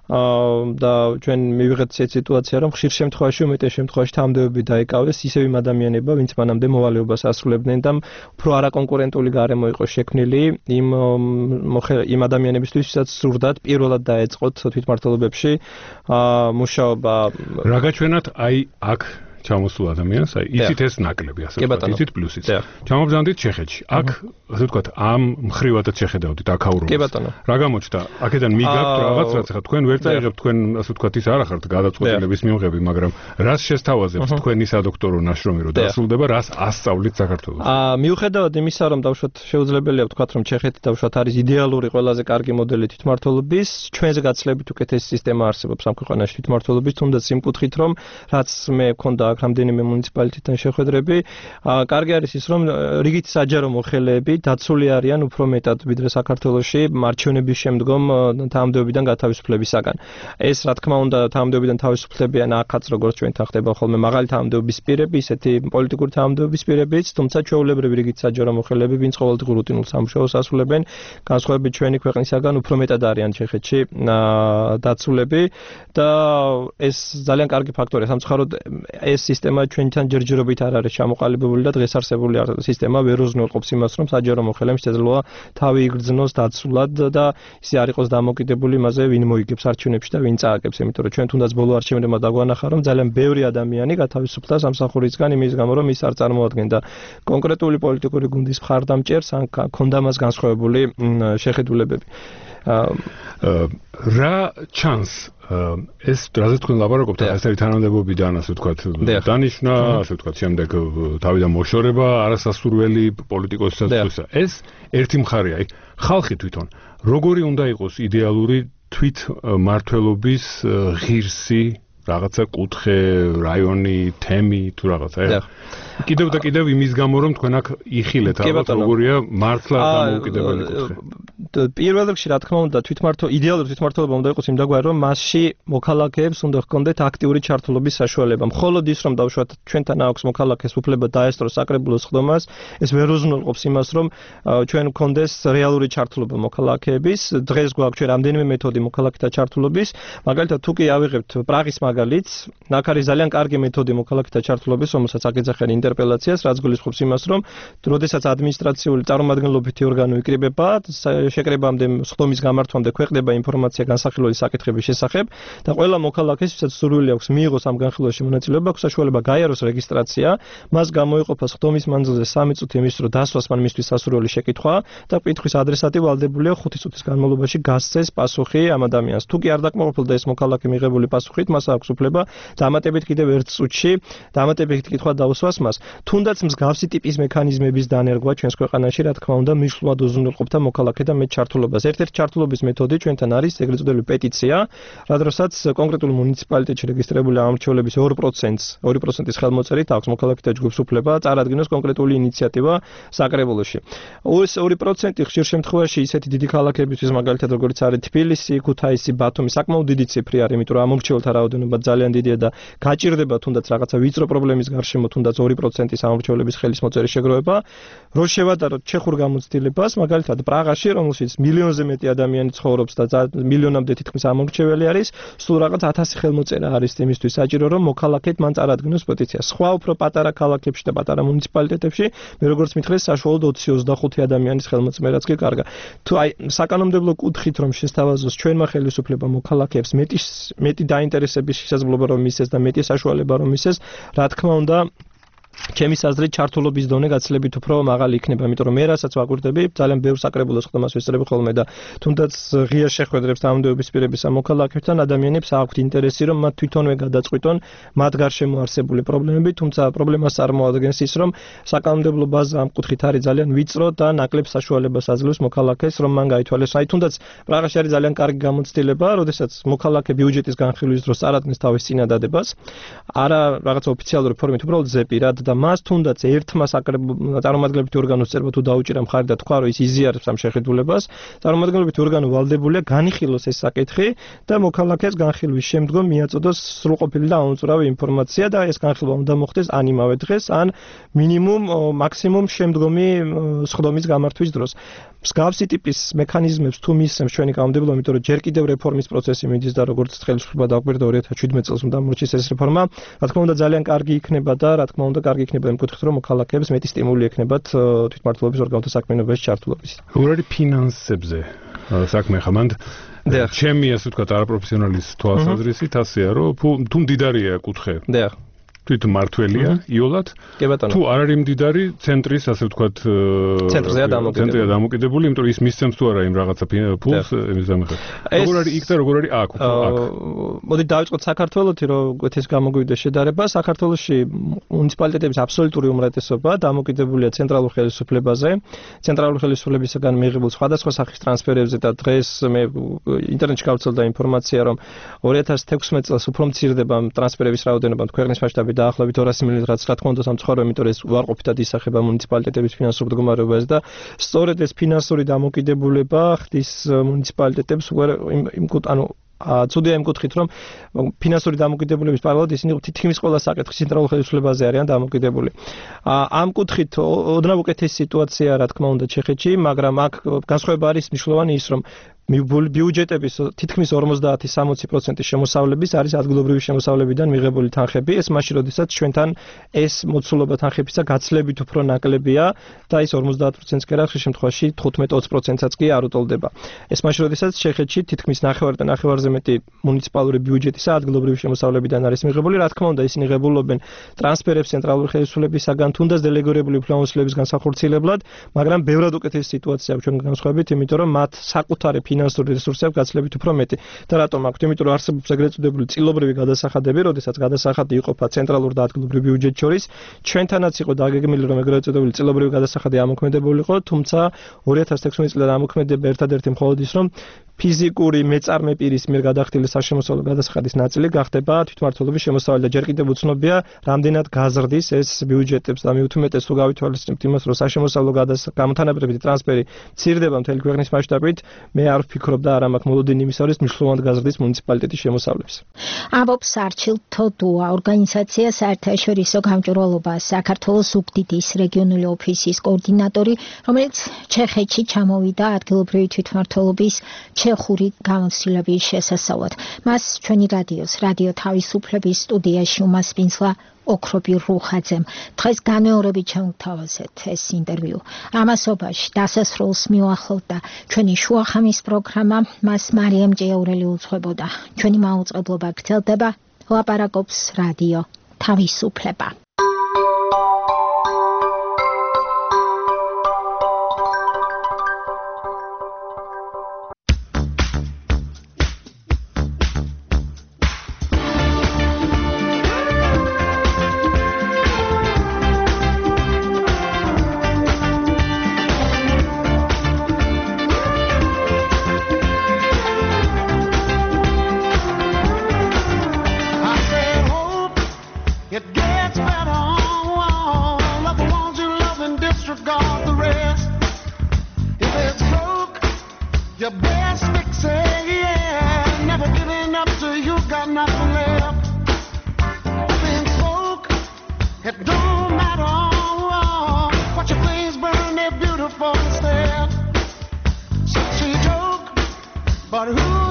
და ჩვენ მივიღეთ ეს სიტუაცია, რომ ხშირ შემთხვევაში უმეტეს შემთხვევაში თანამდებობები დაიკავეს ისევ იმ ადამიანებმა, ვინც მანამდე მოვალეობას ასრულებდნენ და უფრო არაკონკურენტული გარემო იყო შექმნილი იმ ადამიანებისთვის, ვისაც სურდათ პირველად დაეწყოთ თვითმმართველობებში მუშაობა. რა გაჩვენათ აი აქ ჩამოსულ ადამიანს, აი იცით ეს ნაკლები, ასე ვთქვათ, იცით პლუსიც. ჩამობრძანდით ჩეხეთში. აქ, ასე ვთქვათ, ამ მხრივადაც შეხედავდით აქაურობას. კი ბატონო. რა გამოჩნდა? აქედან მიგაქვთ რაღაც, რაც ახლა თქვენ ვერ წაიღებთ, თქვენ ასე ვთქვათ, ის არ ახართ გადაწყვეტილების მიღები, მაგრამ რას შესთავაზებთ თქვენი სადოქტორო ნაშრომი, რომ დასრულდება, რას ასწავლით საქართველოს? მიუხედავად იმისა, რომ დავუშვათ შეუძლებელია ვთქვათ, რომ ჩეხეთი დავუშვათ არის იდეალური ყველაზე კარგი მოდელი თვითმმართველობის, ჩვენზე გაცლებით უკეთესი სისტემა არსებობს ამ ქვეყანაში თვითმმართველობის, თუნდაც იმ კუთხით, რომ რაც მე მქონდა აქ რამდენიმე მუნიციპალიტეტთან შეხვედრები. კარგი არის ის, რომ რიგით საჯარო მოხელეები დაცული არიან უფრო მეტად ვიდრე საქართველოში მარჩევნების შემდგომ თანამდებობიდან გათავისუფლებისაგან. ეს რა თქმა უნდა თანამდებობიდან თავისუფლებიან ახაც როგორც ჩვენთან ხდება ხოლმე მაღალი თანამდებობის პირები, ისეთი პოლიტიკური თანამდებობის პირებიც, თუმცა ჩვეულებრივი რიგით საჯარო მოხელეები, ვინც ყოველდღიურ რუტინულ სამუშაოს ასრულებენ, განსხვავებით ჩვენი ქვეყნისაგან უფრო მეტად არიან ჩეხეთში დაცულები და ეს ძალიან კარგი ფაქტორია. სამწუხაროდ ეს სისტემა ჩვენთან ჯერჯერობით არ არის ჩამოყალიბებული და დღეს არსებული სისტემა ვერ უზრუნველყოფს იმას, რომ საჯარო მოხელემ შეიძლება თავი იგრძნოს დაცულად და ისე არ იყოს დამოკიდებული იმაზე, ვინ მოიგებს არჩევნებში და ვინ წააგებს, იმიტომ რომ ჩვენ თუნდაც ბოლო არჩევნებმა დაგვანახა, რომ ძალიან ბევრი ადამიანი გათავისუფლდა სამსახურისგან იმის გამო, რომ ის არ წარმოადგენდა კონკრეტული პოლიტიკური გუნდის მხარდამჭერს ან ქონდა მას განსხვავებული შეხედულებები. რა ჩანს ეს რაზე თქვენ ლაპარაკობთ ეს არის თანამდებობიდან ასე ვთქვათ დანიშნა ასე ვთქვათ შემდეგ თავიდან მოშორება არასასურველი პოლიტიკოსისათვის ეს ერთი მხარეა აი ხალხი თვითონ როგორი უნდა იყოს იდეალური თვით მართლობის ღირსი რაღაცა კუთხე რაიონი თემი თუ რაღაცა კიდევ და კიდევ იმის გამო რომ თქვენ აქ იხილეთ ალბათ როგორია მართლა დამოუკიდებელი კუთხე პირველ რიგში რა თქმა უნდა იდეალური თვითმმართველობა უნდა იყოს იმ დაგვარი რომ მასში მოქალაქეებს უნდა ჰქონდეთ აქტიური ჩართულობის საშუალება. მხოლოდ ის რომ დავუშვათ ჩვენთან აქვს მოქალაქეს უფლება დაესწროს საკრებულოს ხდომას, ეს ვერ უზრუნველყოფს იმას რომ ჩვენ გქონდეს რეალური ჩართულობა მოქალაქეების. დღეს გვაქვს ჩვენ რამდენიმე მეთოდი მოქალაქეთა ჩართულობის. მაგალითად თუ კი ავიღებთ პრაღის მაგალითს, აქ არის ძალიან კარგი მეთოდი მოქალაქეთა ჩართულობის, რომელსაც აგეძახიან ინტერპელაციას, რაც გულისხმობს იმას რომ როდესაც ადმინისტრაციული წარმომადგენლობითი ორგანო იკრიბება შეკრებამდე ხდომის გამართვამდე ქვეყნდება ინფორმაცია განსახილველი საკითხების შესახებ და ყველა მოქალაქეს, ვისაც სურვილი აქვს მიიღოს ამ განხილვაში მონაწილეობა, აქვს საშუალება გაიაროს რეგისტრაცია, მას გამოიყოფას ხდომის მანძილზე 3 წუთი იმის დრო დასვას მან მისთვის სასურველი შეკითხვა და კითხვის ადრესატი ვალდებულია 5 წუთის განმავლობაში გასცეს პასუხი ამ ადამიანს. თუ კი არ დაკმაყოფილდა ეს მოქალაქე მიღებული პასუხით, მას აქვს უფლება დამატებით კიდევ 1 წუთში დამატებით კითხვა დაუსვას მას. თუნდაც მსგავსი ტიპის მექანიზმების დანერგვა ჩვენს ქვეყანაში, რა თქმა უნდა, მნიშვნელოვნად უზრუნველყოფდა მოქალაქე და ჩართულობას. ერთ-ერთი ჩართულობის მეთოდი ჩვენთან არის ეგრეთ წოდებული პეტიცია, რადგანაც კონკრეტულ მუნიციპალიტეტში რეგისტრირებული ამორჩევლების 2%-ის ხელმოწერით აქვს მოქალაქეთა ჯგუფს უფლება წარადგინოს კონკრეტული ინიციატივა საკრებულოში. ეს 2% ხშირ შემთხვევაში ისეთი დიდი ქალაქებისთვის, მაგალითად როგორც არის თბილისი, ქუთაისი, ბათუმი, საკმაოდ დიდი ციფრი არის, იმიტომ რომ ამორჩევლთა რაოდენობა ძალიან დიდია და გაჭირდება თუნდაც რაღაცა ვიწრო პრობლემის გარშემო თუნდაც 2%-ის ამორჩევლების ხელის მოწერის შეგროვება. რო შევადაროთ ჩეხურ გამოცდილებას, მაგალითად პრაღაში, რომელშიც მილიონზე მეტი ადამიანი ცხოვრობს და მილიონამდე თითქმის ამორჩეველი არის, სულ რაღაც 1000 ხელმოწერა არის იმისთვის საჭირო, რომ მოქალაქედ მან წარადგინოს პეტიცია. სხვა უფრო პატარა ქალაქებში და პატარა მუნიციპალიტეტებში, მე როგორც მითხრეს, საშუალოდ 20-25 ადამიანის ხელმოწერაც კი კარგა. თუ აი საკანონმდებლო კუთხით რომ შესთავაზოს ჩვენმა ხელისუფლება მოქალაქეებს მეტი დაინტერესების შესაძლებლობა რომ მისცეს და მეტი საშუალება რომ მისცეს, რა თქმა უნდა ჩემის აზრით ჩართულობის დონე გაცილებით უფრო მაღალი იქნება, იმიტომ რომ მე რასაც ვაკვირდები, ძალიან ბევრ საკრებულოს ხდომას ვესწრები ხოლმე და თუნდაც ღია შეხვედრებს თანამდებობის პირების ამ მოქალაქეებთან ადამიანებს აქვთ ინტერესი, რომ მათ თვითონვე გადაწყვიტონ მათ გარშემო არსებული პრობლემები, თუმცა პრობლემას წარმოადგენს ის, რომ საკანონმდებლო ბაზა ამ კუთხით არის ძალიან ვიწრო და ნაკლებ საშუალებას აძლევს მოქალაქეს, რომ მან გაითვალეს. აი თუნდაც პრაღაში არის ძალიან კარგი გამოცდილება, როდესაც მოქალაქე ბიუჯეტის განხილვის დროს წარადგენს თავის წინადადებას, არა რაღაც ოფიციალური ფორმით, უბრალოდ ზეპირად და მას თუნდაც ერთმა წარმომადგენლობითი ორგანოს წერვა თუ დაუჭირა მხარი და თქვა, რომ ის იზიარებს ამ შეხედულებას, წარმომადგენლობითი ორგანო ვალდებულია განიხილოს ეს საკითხი და მოქალაქეს განხილვის შემდგომ მიაწოდოს სრულყოფილი და აუწურავი ინფორმაცია და ეს განხილვა უნდა მოხდეს ან იმავე დღეს, ან მაქსიმუმ შემდგომი სხდომის გამართვის დროს. მსგავსი ტიპის მექანიზმებს თუ მისცემს ჩვენი კანონმდებლობა, იმიტომ რომ ჯერ კიდევ რეფორმის პროცესი მიდის და როგორც ხელისუფლება დაგვირდა 2017 წელს უნდა მორჩის ეს რეფორმა, რა თქმა უნდა ძალიან კარგი იქნება და რა თქმა უნდა კარგი იქნება იმ კუთხით, რომ მოქალაქეებს მეტი სტიმული ექნებათ თვითმმართველობის ორგანოთა საქმიანობაში ჩართულობის. როგორ არის ფინანსებზე საქმე ხა მანდ ჩემი ასე ვთქვათ არაპროფესიონალის თვალსაზრისით ასეა, რომ თუ მდიდარია კუთხე. თვით მართველია იოლად თუ არ არის მდიდარი ცენტრის ასე ვთქვათ ცენტრია დამოკიდებული, იმიტომ რომ ის მისცემს თუ არა იმ რაღაცა ფულს იმის გამახსენებელად. როგორ არის იქ და როგორ არის აქ? მოდი დავიწყოთ საქართველოში, რომ ეს გამოგვივიდეს შედარება. საქართველოში მუნიციპალიტეტების აბსოლუტური უმრავლესობა დამოკიდებულია ცენტრალურ ხელისუფლებაზე, ცენტრალურ ხელისუფლებისგან მიღებულ სხვადასხვა სახის ტრანსფერებზე და დღეს მე ინტერნეტში გავცელდა ინფორმაცია, რომ 2016 წელს უფრო მცირდება ტრანსფერების რაოდენობა ქვეყნის მასშტაბით დაახლოებით 200 მილიონი რაც რა თქმა უნდა სამწუხარო, იმიტომ რომ ეს უარყოფითად ისახება მუნიციპალიტეტების ფინანსურ მდგომარეობას და სწორედ ეს ფინანსური დამოკიდებულება ხდის მუნიციპალიტეტებს ცუდია იმ კუთხით, რომ ფინანსური დამოკიდებულების პარალელად ისინი თითქმის ყველა საკითხის ცენტრალურ ხელისუფლებაზე არიან დამოკიდებული. ამ კუთხით ოდნავ უკეთესი სიტუაცია რა თქმა უნდა ჩეხეთში, მაგრამ აქ განსხვავება არის მნიშვნელოვანი ის, რომ ბიუჯეტების თითქმის 50-60% შემოსავლების არის ადგილობრივი შემოსავლებიდან მიღებული თანხები. ეს მაშინ, როდესაც ჩვენთან ეს მოცულობა თანხებისა გაცლებით უფრო ნაკლებია და ის 50%-ს კი არა, ხშირ შემთხვევაში 15-20%-საც კი არ უტოლდება. ეს მაშინ, როდესაც ჩეხეთში თითქმის ნახევარი და ნახევარზე მეტი მუნიციპალური ბიუჯეტისა ადგილობრივი შემოსავლებიდან არის მიღებული. რა თქმა უნდა, ისინი ღებულობენ ტრანსფერებს ცენტრალური ხელისუფლებისაგან, თუნდაც დელეგირებული უფლებამოსილების განსახორციელებლად, მაგრამ ბევრად უკეთესი სიტუაცია აქვს ჩვენ განსხვავებით, იმიტომ რომ მათ საკუთარი ფინანსური რესურსი აქვს გაცლებით უფრო მეტი. და რატომ აქვს? იმიტომ რომ არსებობს ეგრეთ წოდებული წილობრივი გადასახადები, როდესაც გადასახადი იყოფა ცენტრალურ და ადგილობრივ ბიუჯეტს შორის. ჩვენთანაც იყო დაგეგმილი, რომ ეგრეთ წოდებული წილობრივი გადასახადი ამოქმედებულიყო, თუმცა 2016 წლიდან ამოქმედება ერთადერთი მხოლოდ ის, რომ ფიზიკური მეწარმე პირის მიერ გადახდილი საშემოსავლო გადასახადის ნაწილი გახდება თვითმმართველობის შემოსავალი და ჯერ კიდევ უცნობია, რამდენად გაზრდის ეს ბიუჯეტებს და მიუთმეტეს თუ გავითვალისწინებთ იმას, რომ საშემოსავლო გამთანაბრებითი ტრანსფერი მცირდება მთელი ქვეყნის მასშტაბით, მე არ ვფიქრობ და არ მაქვს მოლოდინი იმის არის მნიშვნელოვნად გაზრდის მუნიციპალიტეტის შემოსავლებს. ამბობს არჩილ თოდუა, ორგანიზაცია საერთაშორისო გამჭვირვალობა საქართველოს უდიდის რეგიონული ოფისის კოორდინატორი, რომელიც ჩეხეთში ჩამოვიდა ადგილობრივი თვითმმართველობის ჩეხური გამოცდილების შესასწავლად. მას ჩვენი რადიო თავისუფლების სტუდიაში უმასპინძლა ოქრობი რუხაძემ. დღეს განმეორებით ჩამოგთავაზეთ ეს ინტერვიუ. ამასობაში დასასრულს მიუახლოვდა ჩვენი შუახამის პროგრამა, მას მარიამ ჭიაურელი უძღვებოდა. ჩვენი მაუწყებლობა გრძელდება, ლაპარაკობს რადიო თავისუფლება. But who